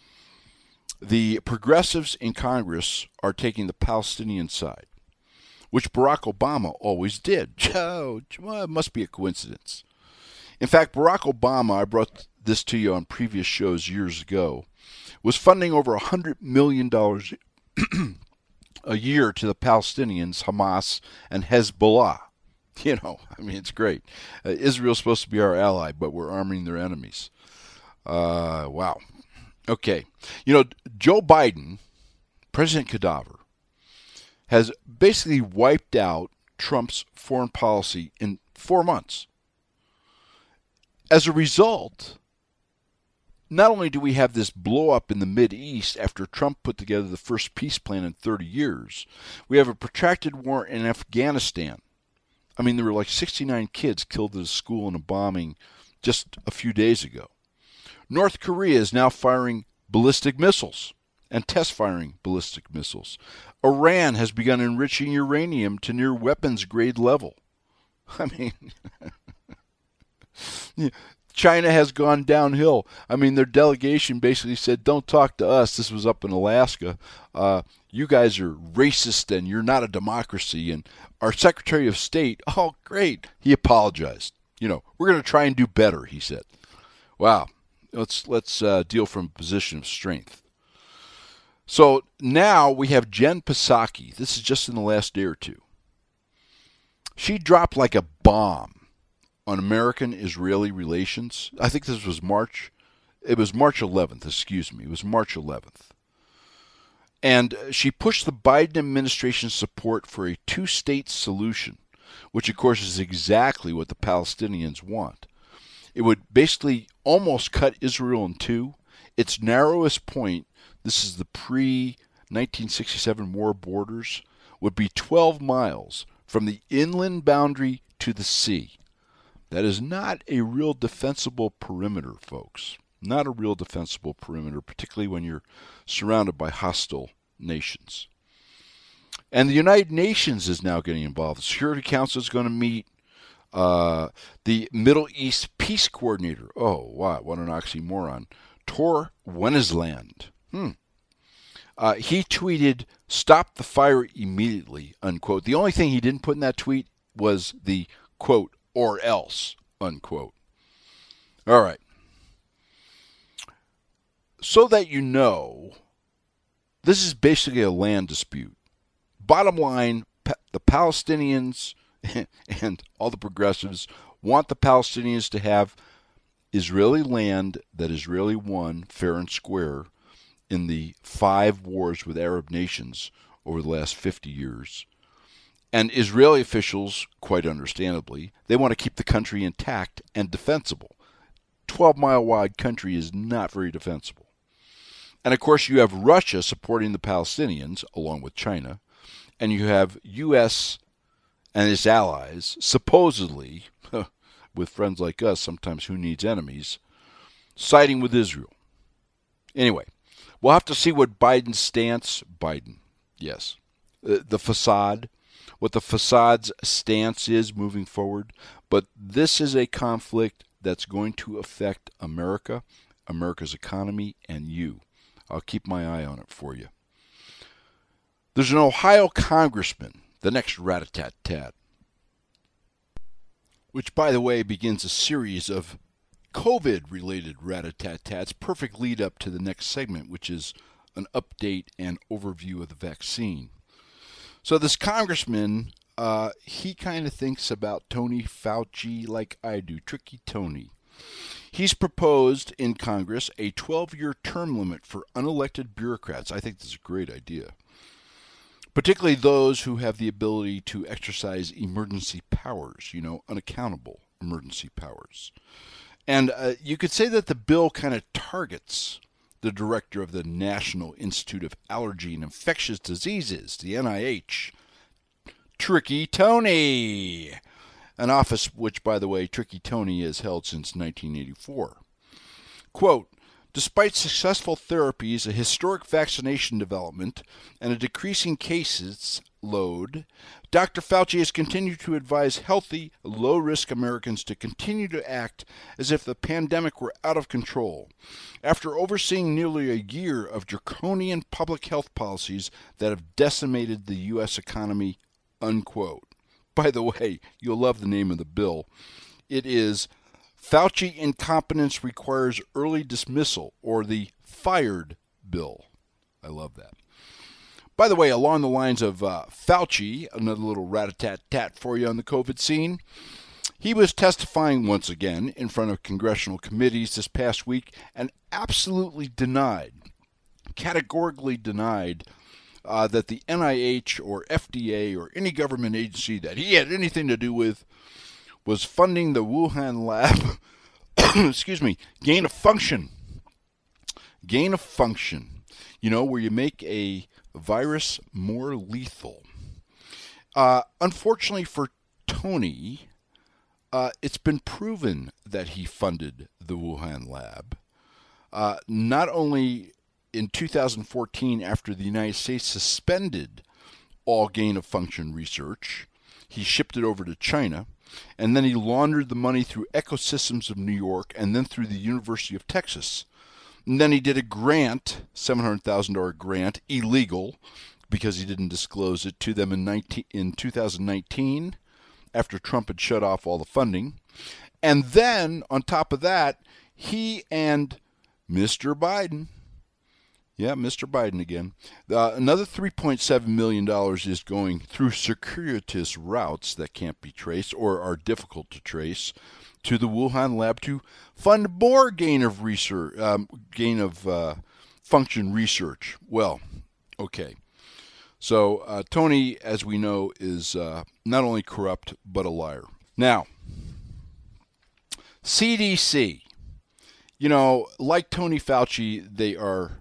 the progressives in Congress are taking the Palestinian side, which Barack Obama always did. Oh, well, it must be a coincidence. In fact, Barack Obama, I brought this to you on previous shows years ago, was funding over one hundred million dollars a year to the Palestinians, Hamas, and Hezbollah. You know, I mean, it's great. Uh, Israel's supposed to be our ally, but we're arming their enemies. Uh, wow. Okay. You know, Joe Biden, President Cadaver, has basically wiped out Trump's foreign policy in four months. As a result, not only do we have this blow up in the Mideast after Trump put together the first peace plan in thirty years, we have a protracted war in Afghanistan. I mean, there were like sixty-nine kids killed at a school in a bombing just a few days ago. North Korea is now firing ballistic missiles and test firing ballistic missiles. Iran has begun enriching uranium to near weapons-grade level. I mean, China has gone downhill. I mean, their delegation basically said, don't talk to us. This was up in Alaska. Uh, you guys are racist and you're not a democracy. And our Secretary of State, oh, great. He apologized. You know, we're going to try and do better, he said. Wow. Let's, let's uh, deal from a position of strength. So now we have Jen Psaki. This is just in the last day or two. She dropped like a bomb on American-Israeli relations. I think this was March. It was March eleventh, excuse me. It was March eleventh. And she pushed the Biden administration's support for a two-state solution, which, of course, is exactly what the Palestinians want. It would basically almost cut Israel in two. Its narrowest point, this is the pre nineteen sixty-seven war borders, would be twelve miles from the inland boundary to the sea. That is not a real defensible perimeter, folks. Not a real defensible perimeter, particularly when you're surrounded by hostile nations. And the United Nations is now getting involved. The Security Council is going to meet. Uh, the Middle East Peace Coordinator, oh, wow, what an oxymoron, Tor Wennesland. Hmm. Uh, he tweeted, "Stop the fire immediately," unquote. The only thing he didn't put in that tweet was the, quote, "or else," unquote. All right. So that you know, this is basically a land dispute. Bottom line, pa- the Palestinians and all the progressives want the Palestinians to have Israeli land that Israeli won fair and square in the five wars with Arab nations over the last fifty years. And Israeli officials, quite understandably, they want to keep the country intact and defensible. twelve-mile-wide country is not very defensible. And, of course, you have Russia supporting the Palestinians, along with China, and you have U S and its allies, supposedly, with friends like us, sometimes who needs enemies, siding with Israel. Anyway, we'll have to see what Biden's stance, Biden, yes, the, the facade, what the facade's stance is moving forward. But this is a conflict that's going to affect America, America's economy, and you. I'll keep my eye on it for you. There's an Ohio congressman, the next rat-a-tat-tat, which, by the way, begins a series of COVID-related rat-a-tat-tats, perfect lead-up to the next segment, which is an update and overview of the vaccine. So this congressman, uh, he kind of thinks about Tony Fauci like I do, Tricky Tony. He's proposed in Congress a twelve-year term limit for unelected bureaucrats. I think this is a great idea, particularly those who have the ability to exercise emergency powers, you know, unaccountable emergency powers. And uh, you could say that the bill kind of targets the director of the National Institute of Allergy and Infectious Diseases, the N I H, Tricky Tony, an office which, by the way, Tricky Tony has held since nineteen eighty-four. Quote, "Despite successful therapies, a historic vaccination development, and a decreasing cases load, Doctor Fauci has continued to advise healthy, low-risk Americans to continue to act as if the pandemic were out of control, after overseeing nearly a year of draconian public health policies that have decimated the U S economy," unquote. By the way, you'll love the name of the bill. It is Fauci Incompetence Requires Early Dismissal, or the Fired Bill. I love that. By the way, along the lines of uh, Fauci, another little rat-a-tat-tat for you on the COVID scene, he was testifying once again in front of congressional committees this past week and absolutely denied, categorically denied, uh, that the N I H or F D A or any government agency that he had anything to do with was funding the Wuhan lab, excuse me, gain of function. Gain of function. You know, where you make a virus more lethal. Uh, unfortunately for Tony, uh, it's been proven that he funded the Wuhan lab. Uh, not only in two thousand fourteen, after the United States suspended all gain-of-function research, he shipped it over to China, and then he laundered the money through Ecosystems of New York and then through the University of Texas. And then he did a grant, seven hundred thousand dollars grant, illegal, because he didn't disclose it to them in, nineteen, in two thousand nineteen, after Trump had shut off all the funding. And then, on top of that, he and Mister Biden, yeah, Mister Biden again, uh, another three point seven million dollars is going through circuitous routes that can't be traced or are difficult to trace to the Wuhan lab to fund more gain of research, um, gain of uh, function research. Well, okay. So uh, Tony, as we know, is uh, not only corrupt but a liar. Now, C D C, you know, like Tony Fauci, they are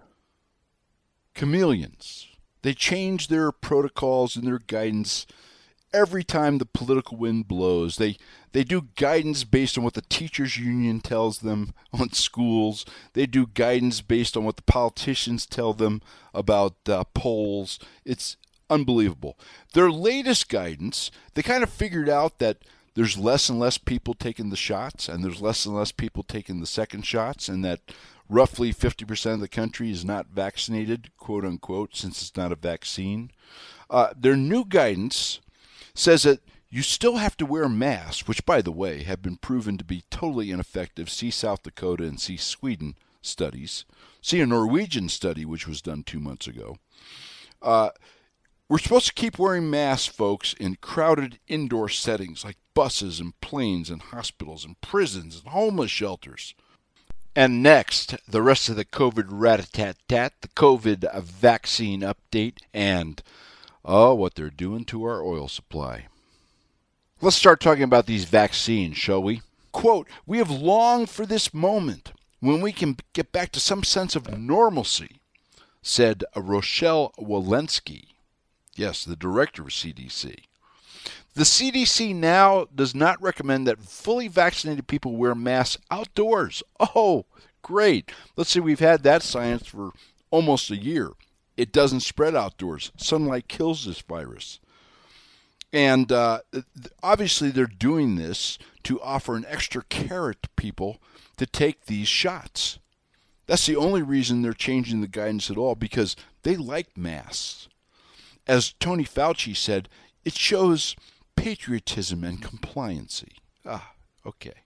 chameleons. They change their protocols and their guidance every time the political wind blows. They they do guidance based on what the teachers union tells them on schools. They do guidance based on what the politicians tell them about uh, polls. It's unbelievable. Their latest guidance, they kind of figured out that there's less and less people taking the shots, and there's less and less people taking the second shots, and that roughly fifty percent of the country is not vaccinated, quote unquote, since it's not a vaccine. Uh, their new guidance says that you still have to wear masks, which, by the way, have been proven to be totally ineffective. See South Dakota and see Sweden studies. See a Norwegian study, which was done two months ago. Uh, we're supposed to keep wearing masks, folks, in crowded indoor settings like buses and planes and hospitals and prisons and homeless shelters. And next, the rest of the COVID rat-a-tat-tat, the COVID vaccine update, and, oh, what they're doing to our oil supply. Let's start talking about these vaccines, shall we? Quote, "We have longed for this moment when we can get back to some sense of normalcy," said Rochelle Walensky, yes, the director of C D C. The C D C now does not recommend that fully vaccinated people wear masks outdoors. Oh, great. Let's see, we've had that science for almost a year. It doesn't spread outdoors. Sunlight kills this virus. And uh, obviously they're doing this to offer an extra carrot to people to take these shots. That's the only reason they're changing the guidance at all, because they like masks. As Tony Fauci said, it shows patriotism and compliancy. Ah, okay.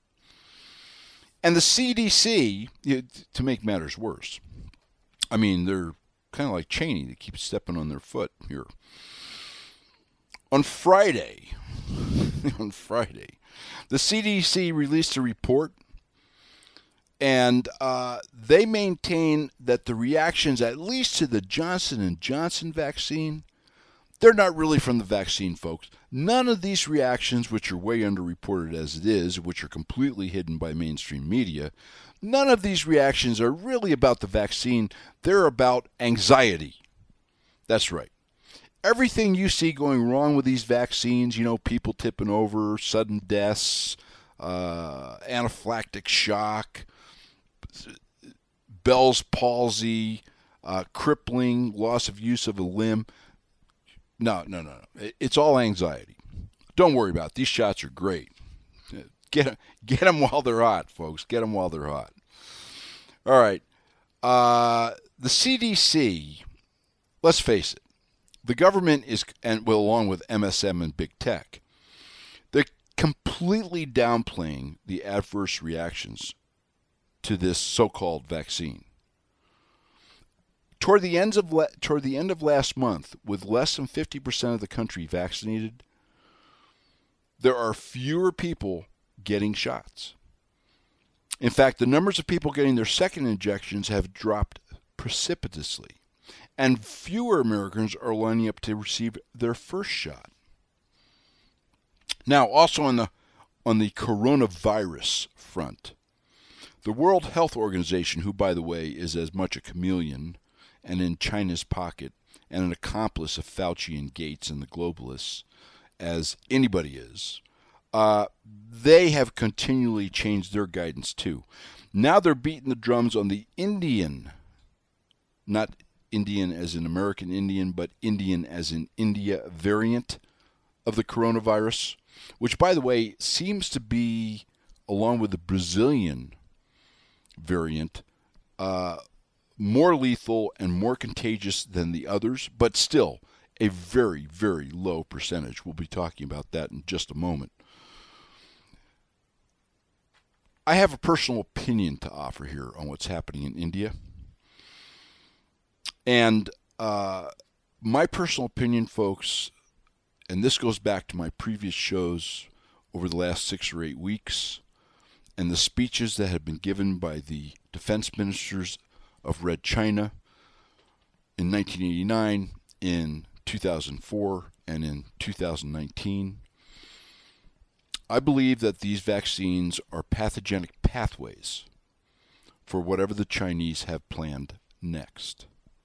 And the C D C, to make matters worse, I mean, they're kind of like Cheney. They keep stepping on their foot here. On Friday, on Friday, the C D C released a report, and uh, they maintain that the reactions, at least to the Johnson and Johnson vaccine, they're not really from the vaccine, folks. None of these reactions, which are way underreported as it is, which are completely hidden by mainstream media, none of these reactions are really about the vaccine. They're about anxiety. That's right. Everything you see going wrong with these vaccines, you know, people tipping over, sudden deaths, uh, anaphylactic shock, Bell's palsy, uh, crippling, loss of use of a limb. No, no, no, no. It's all anxiety. Don't worry about it. These shots are great. Get them, get them while they're hot, folks. Get them while they're hot. All right. Uh, the C D C, let's face it, the government is, and well, along with M S M and big tech, they're completely downplaying the adverse reactions to this so-called vaccine. Toward the, ends of la- toward the end of last month, with less than fifty percent of the country vaccinated, there are fewer people getting shots. In fact, the numbers of people getting their second injections have dropped precipitously, and fewer Americans are lining up to receive their first shot. Now, also on the on the coronavirus front, the World Health Organization, who, by the way, is as much a chameleon and in China's pocket and an accomplice of Fauci and Gates and the globalists as anybody is, uh, they have continually changed their guidance too. Now they're beating the drums on the Indian, not Indian as in American Indian, but Indian as in India variant of the coronavirus, which, by the way, seems to be, along with the Brazilian variant, uh, more lethal and more contagious than the others, but still a very, very low percentage. We'll be talking about that in just a moment. I have a personal opinion to offer here on what's happening in India. And uh, my personal opinion, folks, and this goes back to my previous shows over the last six or eight weeks, and the speeches that have been given by the defense ministers of Red China in nineteen eighty-nine, in two thousand four, and in two thousand nineteen. I believe that these vaccines are pathogenic pathways for whatever the Chinese have planned next.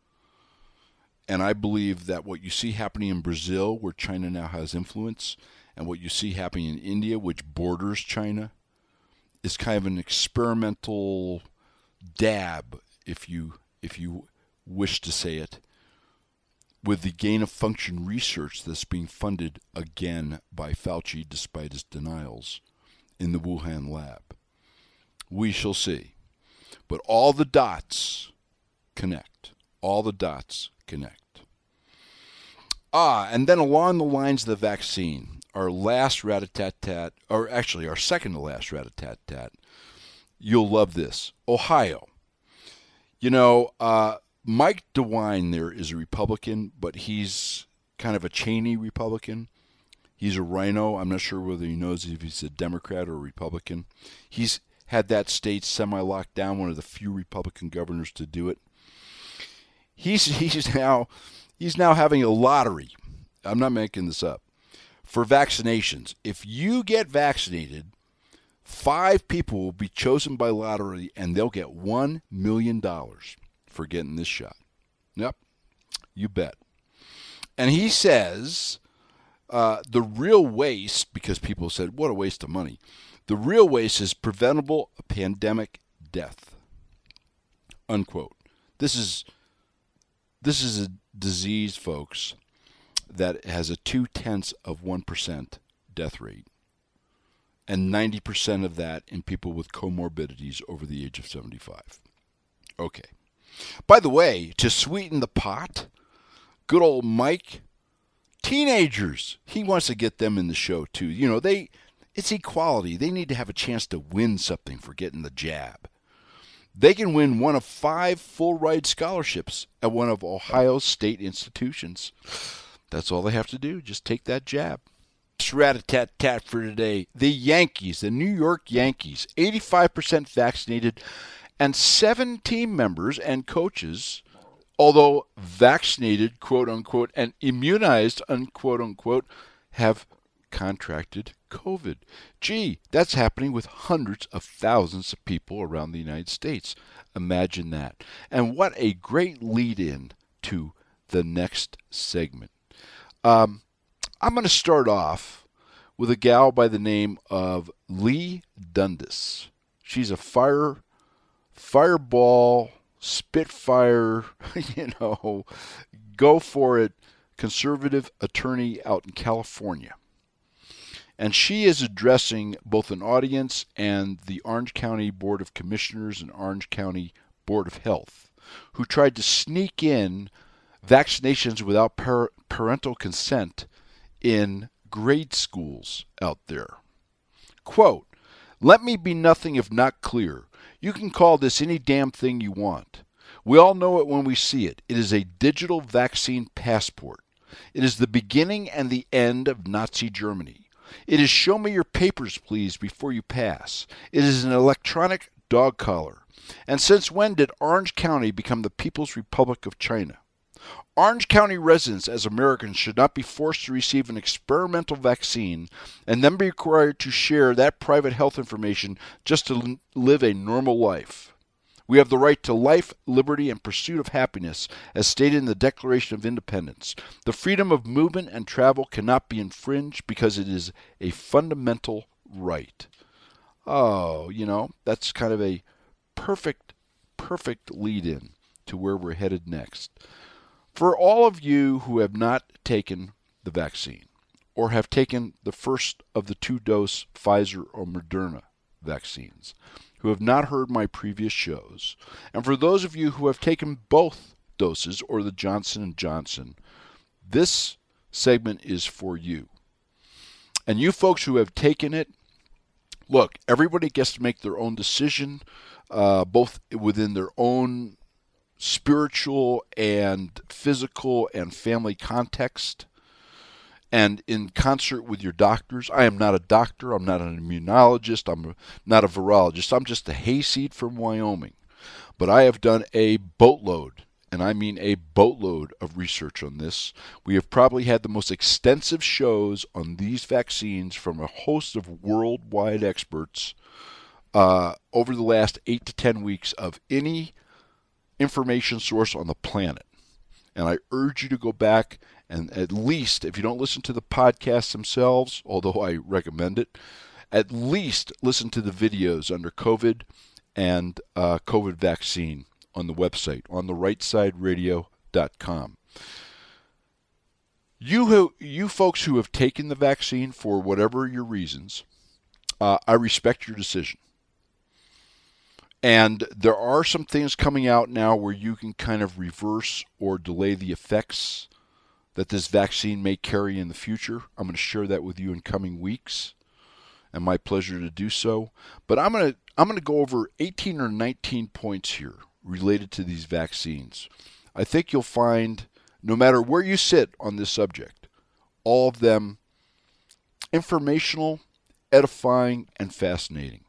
And I believe that what you see happening in Brazil, where China now has influence, and what you see happening in India, which borders China, is kind of an experimental dab, if you if you wish to say it, with the gain-of-function research that's being funded again by Fauci, despite his denials, in the Wuhan lab. We shall see. But all the dots connect. All the dots connect. Ah, and then along the lines of the vaccine, our last rat-a-tat-tat, or actually our second to last rat-a-tat-tat, you'll love this. Ohio. You know, uh, Mike DeWine there is a Republican, but he's kind of a Cheney Republican. He's a rhino. I'm not sure whether he knows if he's a Democrat or a Republican. He's had that state semi-locked down, one of the few Republican governors to do it. He's he's now he's now having a lottery. I'm not making this up. For vaccinations. If you get vaccinated, five people will be chosen by lottery, and they'll get one million dollars for getting this shot. Yep, you bet. And he says uh, the real waste, because people said, what a waste of money. The real waste is preventable pandemic death. Unquote. This is this is a disease, folks, that has a two-tenths of one percent death rate. And ninety percent of that in people with comorbidities over the age of seventy-five. Okay. By the way, to sweeten the pot, good old Mike, teenagers, he wants to get them in the show too. You know, they it's equality. They need to have a chance to win something for getting the jab. They can win one of five full-ride scholarships at one of Ohio's state institutions. That's all they have to do, just take that jab. Rat-a-tat-tat for today. The Yankees, the New York Yankees, eighty-five percent vaccinated, and seven team members and coaches, although vaccinated, quote-unquote, and immunized, unquote-unquote, have contracted COVID. Gee, that's happening with hundreds of thousands of people around the United States. Imagine that. And what a great lead-in to the next segment. Um, I'm going to start off with a gal by the name of Leigh Dundas. She's a fire, fireball, spitfire, you know, go for it, conservative attorney out in California. And she is addressing both an audience and the Orange County Board of Commissioners and Orange County Board of Health, who tried to sneak in vaccinations without par- parental consent in grade schools out there. Quote, "Let me be nothing if not clear. You can call this any damn thing you want. We all know it when we see it. It is a digital vaccine passport. It is the beginning and the end of Nazi Germany. It is show me your papers, please, before you pass. It is an electronic dog collar. And since when did Orange County become the People's Republic of China? Orange County residents as Americans should not be forced to receive an experimental vaccine and then be required to share that private health information just to live a normal life. We have the right to life, liberty, and pursuit of happiness, as stated in the Declaration of Independence. The freedom of movement and travel cannot be infringed because it is a fundamental right. Oh, you know, that's kind of a perfect, perfect lead-in to where we're headed next. For all of you who have not taken the vaccine or have taken the first of the two-dose Pfizer or Moderna vaccines, who have not heard my previous shows, and for those of you who have taken both doses or the Johnson and Johnson, this segment is for you. And you folks who have taken it, look, everybody gets to make their own decision, uh, both within their own spiritual and physical and family context, and in concert with your doctors. I am not a doctor. I'm not an immunologist. I'm not a virologist. I'm just a hayseed from Wyoming. But I have done a boatload, and I mean a boatload of research on this. We have probably had the most extensive shows on these vaccines from a host of worldwide experts uh, over the last eight to ten weeks of any information source on the planet. And I urge you to go back and at least, if you don't listen to the podcasts themselves, although I recommend it, at least listen to the videos under COVID and uh, COVID vaccine on the website, on the right side radio dot com. You, who, you folks who have taken the vaccine for whatever your reasons, uh, I respect your decision. And there are some things coming out now where you can kind of reverse or delay the effects that this vaccine may carry in the future. I'm going to share that with you in coming weeks, and my pleasure to do so. But I'm going to I'm going to go over eighteen or nineteen points here related to these vaccines. I think you'll find, no matter where you sit on this subject, all of them informational, edifying, and fascinating.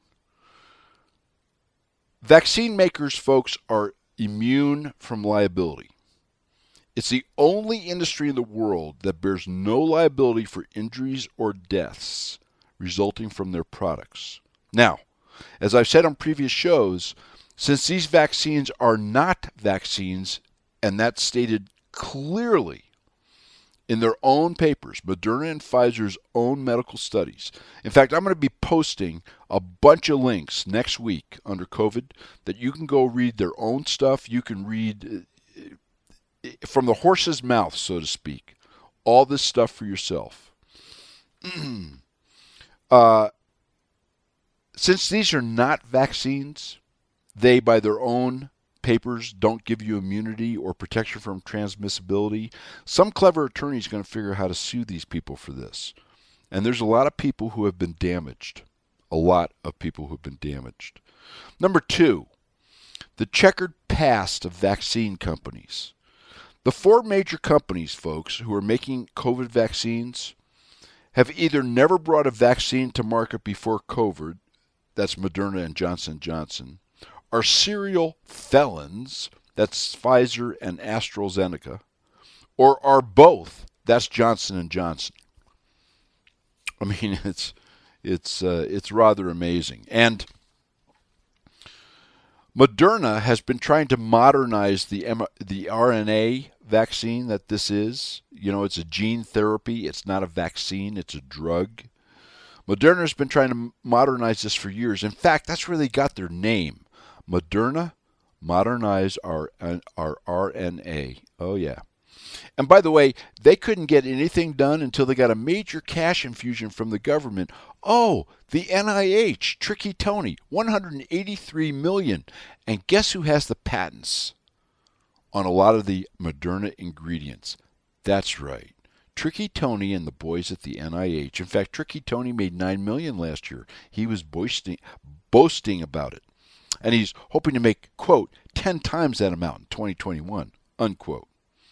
Vaccine makers, folks, are immune from liability. It's the only industry in the world that bears no liability for injuries or deaths resulting from their products. Now, as I've said on previous shows, since these vaccines are not vaccines, and that's stated clearly in their own papers, Moderna and Pfizer's own medical studies. In fact, I'm going to be posting a bunch of links next week under COVID that you can go read their own stuff. You can read from the horse's mouth, so to speak, all this stuff for yourself. uh, since these are not vaccines, they, by their own papers, don't give you immunity or protection from transmissibility. Some clever attorney is going to figure out how to sue these people for this. And there's a lot of people who have been damaged. A lot of people who have been damaged. Number two, the checkered past of vaccine companies. The four major companies, folks, who are making COVID vaccines have either never brought a vaccine to market before COVID, that's Moderna and Johnson and Johnson, are serial felons, that's Pfizer and AstraZeneca, or are both, that's Johnson and Johnson. I mean, it's it's uh, it's rather amazing. And Moderna has been trying to modernize the M- the R N A vaccine that this is. You know, it's a gene therapy. It's not a vaccine. It's a drug. Moderna has been trying to modernize this for years. In fact, that's where they got their name. Moderna, modernize our, our R N A. Oh, yeah. And by the way, they couldn't get anything done until they got a major cash infusion from the government. Oh, the N I H, Tricky Tony, one hundred eighty-three million dollars. And guess who has the patents on a lot of the Moderna ingredients? That's right. Tricky Tony and the boys at the N I H. In fact, Tricky Tony made nine million dollars last year. He was boasting, boasting about it. And he's hoping to make, quote, ten times that amount in twenty twenty-one, unquote.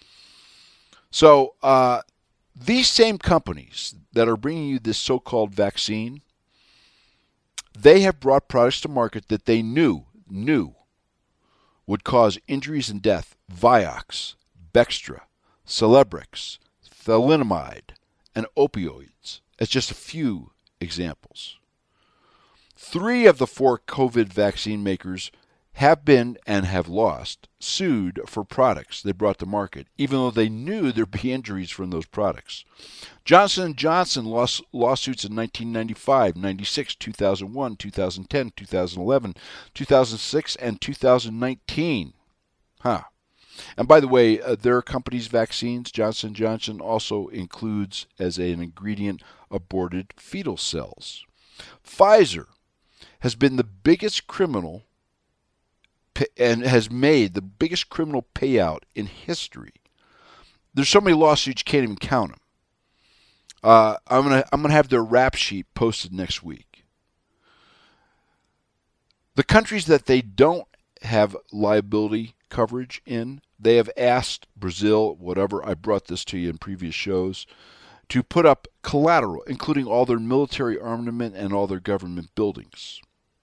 So uh, these same companies that are bringing you this so-called vaccine, they have brought products to market that they knew, knew would cause injuries and death. Vioxx, Bextra, Celebrex, thalidomide, and opioids, as just a few examples. Three of the four COVID vaccine makers have been and have lost sued for products they brought to market, even though they knew there'd be injuries from those products. Johnson and Johnson lost lawsuits in nineteen ninety-five, ninety-six, two thousand one, two thousand ten, two thousand eleven, two thousand six, and two thousand nineteen. Huh. And by the way, uh, their company's vaccines, Johnson and Johnson, also includes as an ingredient aborted fetal cells. Pfizer has been the biggest criminal and has made the biggest criminal payout in history. There's so many lawsuits you can't even count them. Uh, I'm gonna I'm gonna have their rap sheet posted next week. The countries that they don't have liability coverage in, they have asked Brazil, whatever, I brought this to you in previous shows, to put up collateral, including all their military armament and all their government buildings.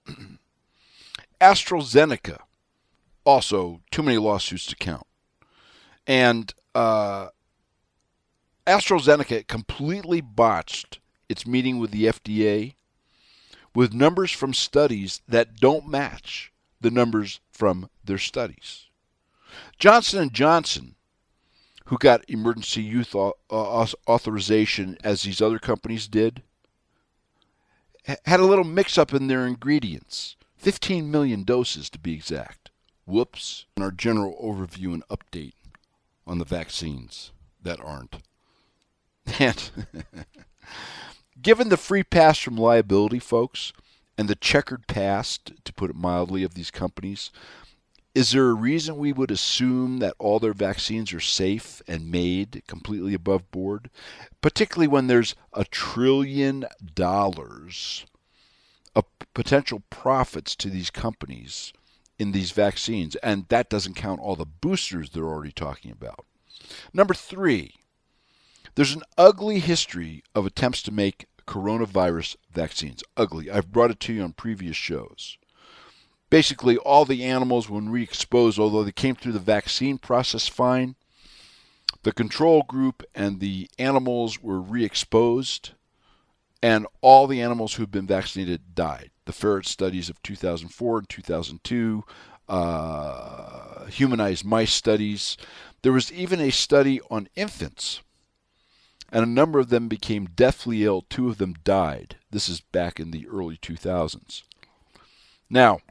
AstraZeneca, also too many lawsuits to count. And uh, AstraZeneca completely botched its meeting with the F D A with numbers from studies that don't match the numbers from their studies. Johnson and Johnson, who got emergency use authorization as these other companies did, had a little mix-up in their ingredients. fifteen million doses to be exact. Whoops. And our general overview and update on the vaccines that aren't. And given the free pass from liability, folks, and the checkered past, to put it mildly, of these companies, is there a reason we would assume that all their vaccines are safe and made completely above board? Particularly when there's a trillion dollars of potential profits to these companies in these vaccines, and that doesn't count all the boosters they're already talking about. Number three, there's an ugly history of attempts to make coronavirus vaccines. Ugly. I've brought it to you on previous shows. Basically, all the animals, when re-exposed, although they came through the vaccine process fine, the control group and the animals were re-exposed, and all the animals who had been vaccinated died. The ferret studies of two thousand four and two thousand two, uh, humanized mice studies. There was even a study on infants, and a number of them became deathly ill. Two of them died. This is back in the early two thousands. Now,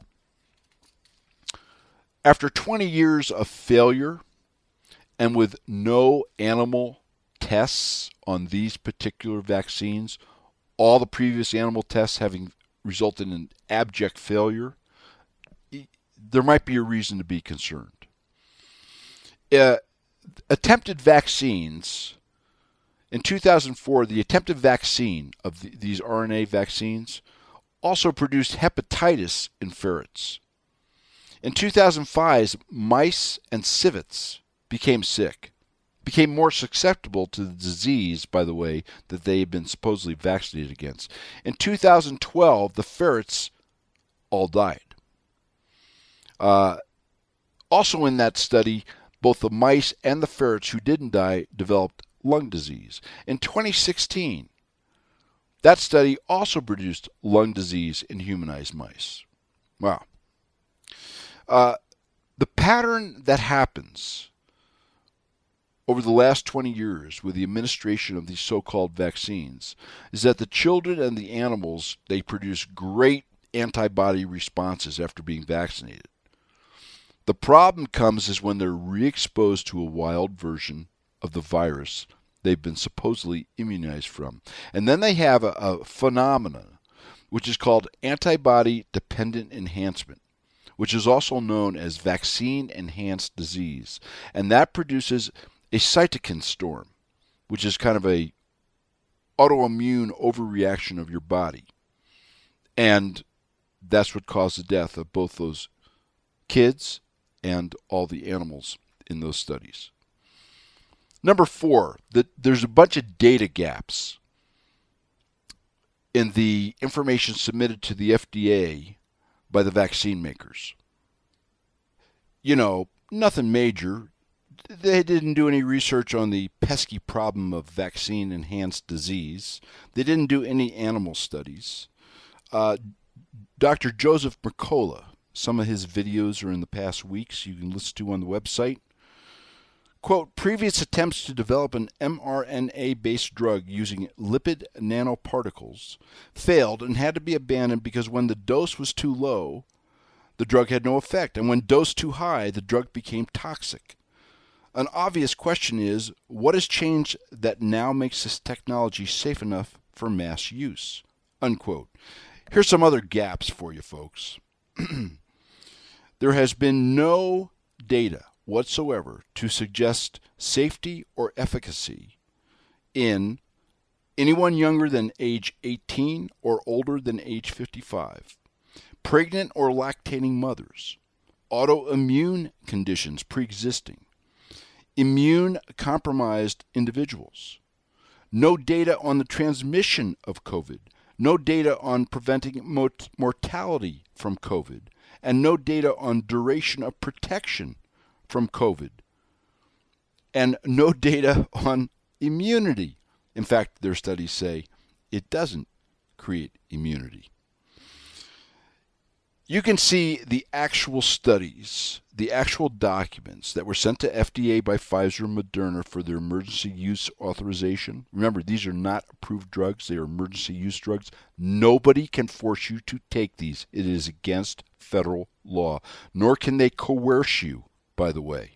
after twenty years of failure, and with no animal tests on these particular vaccines, all the previous animal tests having resulted in abject failure, there might be a reason to be concerned. Uh, attempted vaccines, in two thousand four, the attempted vaccine of the, these R N A vaccines also produced hepatitis in ferrets. In two thousand five, mice and civets became sick, became more susceptible to the disease, by the way, that they had been supposedly vaccinated against. In two thousand twelve, the ferrets all died. Uh, also in that study, both the mice and the ferrets who didn't die developed lung disease. In twenty sixteen, that study also produced lung disease in humanized mice. Wow. Uh, the pattern that happens over the last twenty years with the administration of these so-called vaccines is that the children and the animals, they produce great antibody responses after being vaccinated. The problem comes is when they're re-exposed to a wild version of the virus they've been supposedly immunized from. And then they have a, a phenomenon which is called antibody-dependent enhancement, which is also known as vaccine-enhanced disease. And that produces a cytokine storm, which is kind of a autoimmune overreaction of your body. And that's what caused the death of both those kids and all the animals in those studies. Number four, that there's a bunch of data gaps in the information submitted to the F D A by the vaccine makers. You know, nothing major. They didn't do any research on the pesky problem of vaccine-enhanced disease. They didn't do any animal studies. Uh, Doctor Joseph Mercola, Some of his videos are in the past weeks you can listen to on the website. Quote, previous attempts to develop an mRNA-based drug using lipid nanoparticles failed and had to be abandoned because when the dose was too low, the drug had no effect, and when dosed too high, the drug became toxic. An obvious question is, what has changed that now makes this technology safe enough for mass use? Unquote. Here's some other gaps for you folks. There has been no data whatsoever to suggest safety or efficacy in anyone younger than age eighteen or older than age fifty-five, pregnant or lactating mothers, autoimmune conditions pre-existing, immune-compromised individuals, no data on the transmission of COVID, no data on preventing mot- mortality from COVID, and no data on duration of protection from COVID, and no data on immunity. In fact, their studies say it doesn't create immunity. You can see the actual studies, the actual documents that were sent to F D A by Pfizer and Moderna for their emergency use authorization. Remember, these are not approved drugs. They are emergency use drugs. Nobody can force you to take these. It is against federal law, nor can they coerce you, by the way.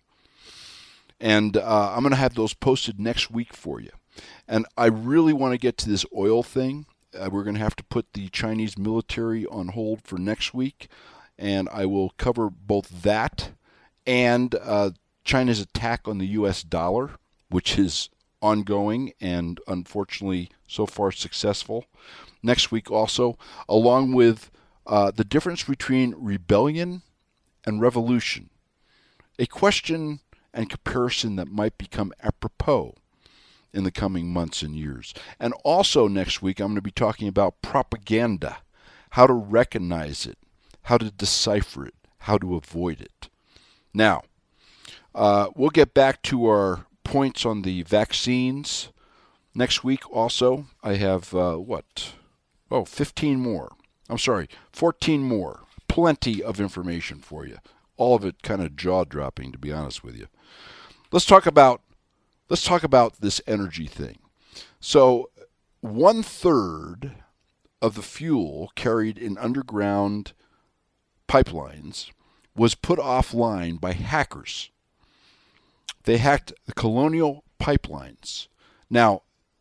And uh, I'm going to have those posted next week for you. And I really want to get to this oil thing. Uh, we're going to have to put the Chinese military on hold for next week, and I will cover both that and uh, China's attack on the U S dollar, which is ongoing and unfortunately so far successful, next week also, along with uh, the difference between rebellion and revolution, a question and comparison that might become apropos in the coming months and years. And also next week, I'm going to be talking about propaganda, how to recognize it, how to decipher it, how to avoid it. Now, uh, we'll get back to our points on the vaccines next week also. I have, uh, what? Oh, fifteen more. I'm sorry, fourteen more. Plenty of information for you. All of it kind of jaw-dropping, to be honest with you. Let's talk about Let's talk about this energy thing. So one-third of the fuel carried in underground pipelines was put offline by hackers. They hacked the Colonial Pipelines. Now,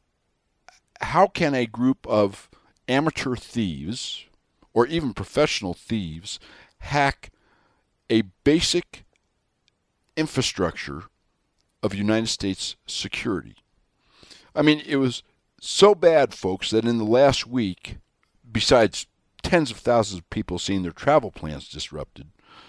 how can a group of amateur thieves or even professional thieves hack a basic infrastructure of United States security? I mean, it was so bad, folks, that in the last week, besides tens of thousands of people seeing their travel plans disrupted,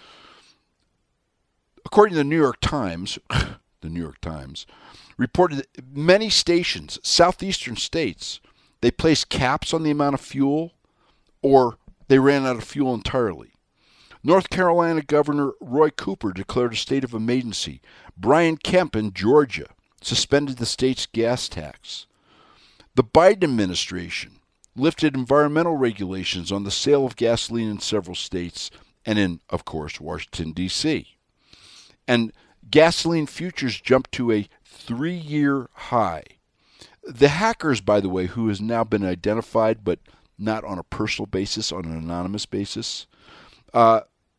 according to the New York Times, the New York Times, reported that many stations, southeastern states, they placed caps on the amount of fuel or they ran out of fuel entirely. North Carolina Governor Roy Cooper declared a state of emergency. Brian Kemp in Georgia suspended the state's gas tax. The Biden administration lifted environmental regulations on the sale of gasoline in several states and in, of course, Washington, D C. And gasoline futures jumped to a three-year high. The hackers, by the way, who has now been identified, but not on a personal basis, on an anonymous basis, uh,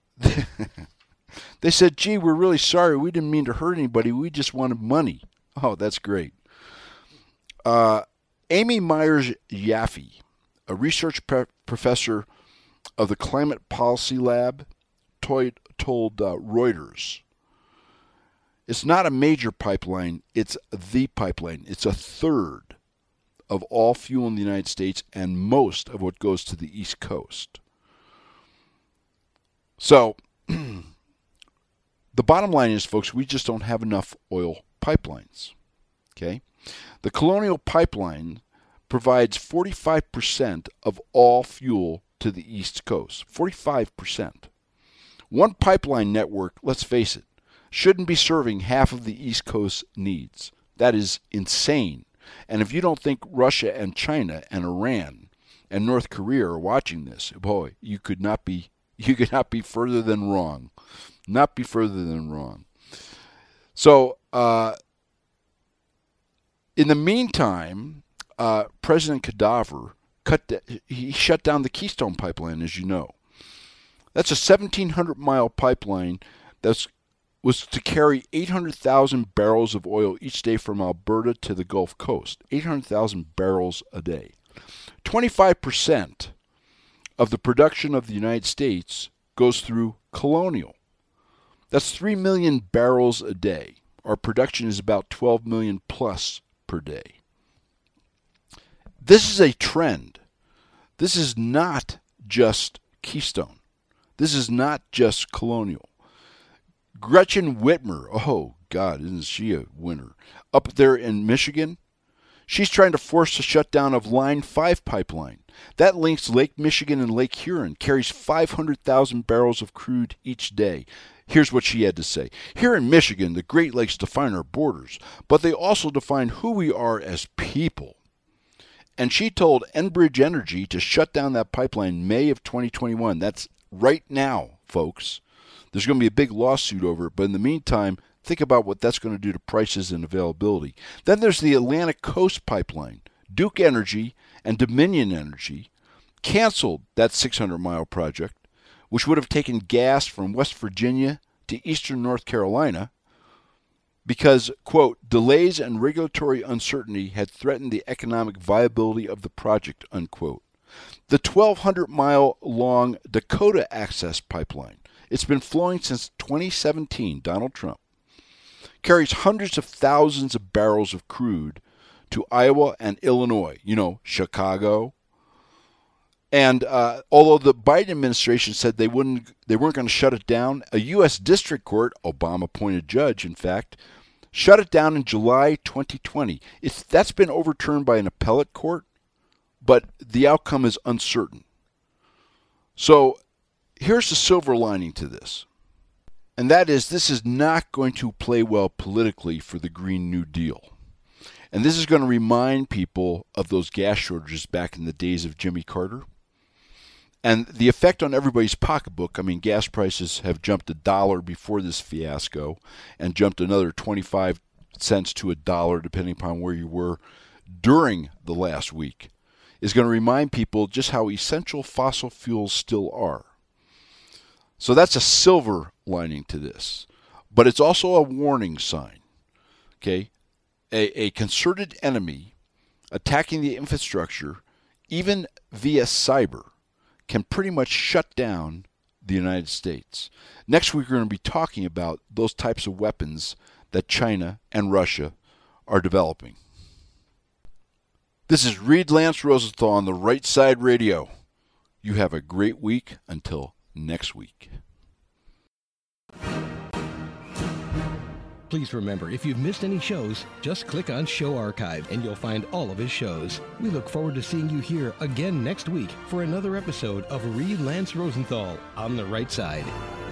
they said, gee, we're really sorry. We didn't mean to hurt anybody. We just wanted money. Oh, that's great. Uh, Amy Myers Yaffe, a research pre- professor of the Climate Policy Lab, told, told uh, Reuters, it's not a major pipeline. It's the pipeline. It's a third of all fuel in the United States and most of what goes to the East Coast. So, the bottom line is, folks, we just don't have enough oil pipelines. Okay? The Colonial Pipeline provides forty-five percent of all fuel to the East Coast. forty-five percent. One pipeline network, let's face it, shouldn't be serving half of the East Coast needs. That is insane. And if you don't think Russia and China and Iran and North Korea are watching this, boy, you could not be You cannot be further than wrong. Not be further than wrong. So, uh, in the meantime, uh, President Cadaver cut the, he shut down the Keystone Pipeline, as you know. That's a seventeen hundred mile pipeline that was to carry eight hundred thousand barrels of oil each day from Alberta to the Gulf Coast. eight hundred thousand barrels a day. twenty-five percent of the production of the United States goes through Colonial. That's three million barrels a day. Our production is about twelve million plus per day. This is a trend. This is not just Keystone. This is not just Colonial. Gretchen Whitmer, oh God, isn't she a winner? Up there in Michigan, she's trying to force the shutdown of Line five pipeline. That links Lake Michigan and Lake Huron, carries five hundred thousand barrels of crude each day. Here's what she had to say. Here in Michigan, the Great Lakes define our borders, but they also define who we are as people. And she told Enbridge Energy to shut down that pipeline May of twenty twenty-one. That's right now, folks. There's going to be a big lawsuit over it, but in the meantime, think about what that's going to do to prices and availability. Then there's the Atlantic Coast Pipeline. Duke Energy and Dominion Energy canceled that six hundred mile project, which would have taken gas from West Virginia to eastern North Carolina because, quote, delays and regulatory uncertainty had threatened the economic viability of the project, unquote. The twelve hundred mile long Dakota Access Pipeline, it's been flowing since twenty seventeen, Donald Trump, carries hundreds of thousands of barrels of crude to Iowa and Illinois, you know, Chicago. And uh, although the Biden administration said they wouldn't, they weren't going to shut it down, a U S district court, Obama-appointed judge, in fact, shut it down in July twenty twenty. It's, that's been overturned by an appellate court, but the outcome is uncertain. So here's the silver lining to this, and that is this is not going to play well politically for the Green New Deal. And this is going to remind people of those gas shortages back in the days of Jimmy Carter. And the effect on everybody's pocketbook, I mean, gas prices have jumped a dollar before this fiasco and jumped another twenty-five cents to a dollar, depending upon where you were during the last week, is going to remind people just how essential fossil fuels still are. So that's a silver lining to this. But it's also a warning sign, okay? A, a concerted enemy attacking the infrastructure, even via cyber, can pretty much shut down the United States. Next week, we're going to be talking about those types of weapons that China and Russia are developing. This is Reed Lance Rosenthal on the Right Side Radio. You have a great week until next week. Please remember, if you've missed any shows, just click on Show Archive and you'll find all of his shows. We look forward to seeing you here again next week for another episode of Reed Lance Rosenthal on the Right Side.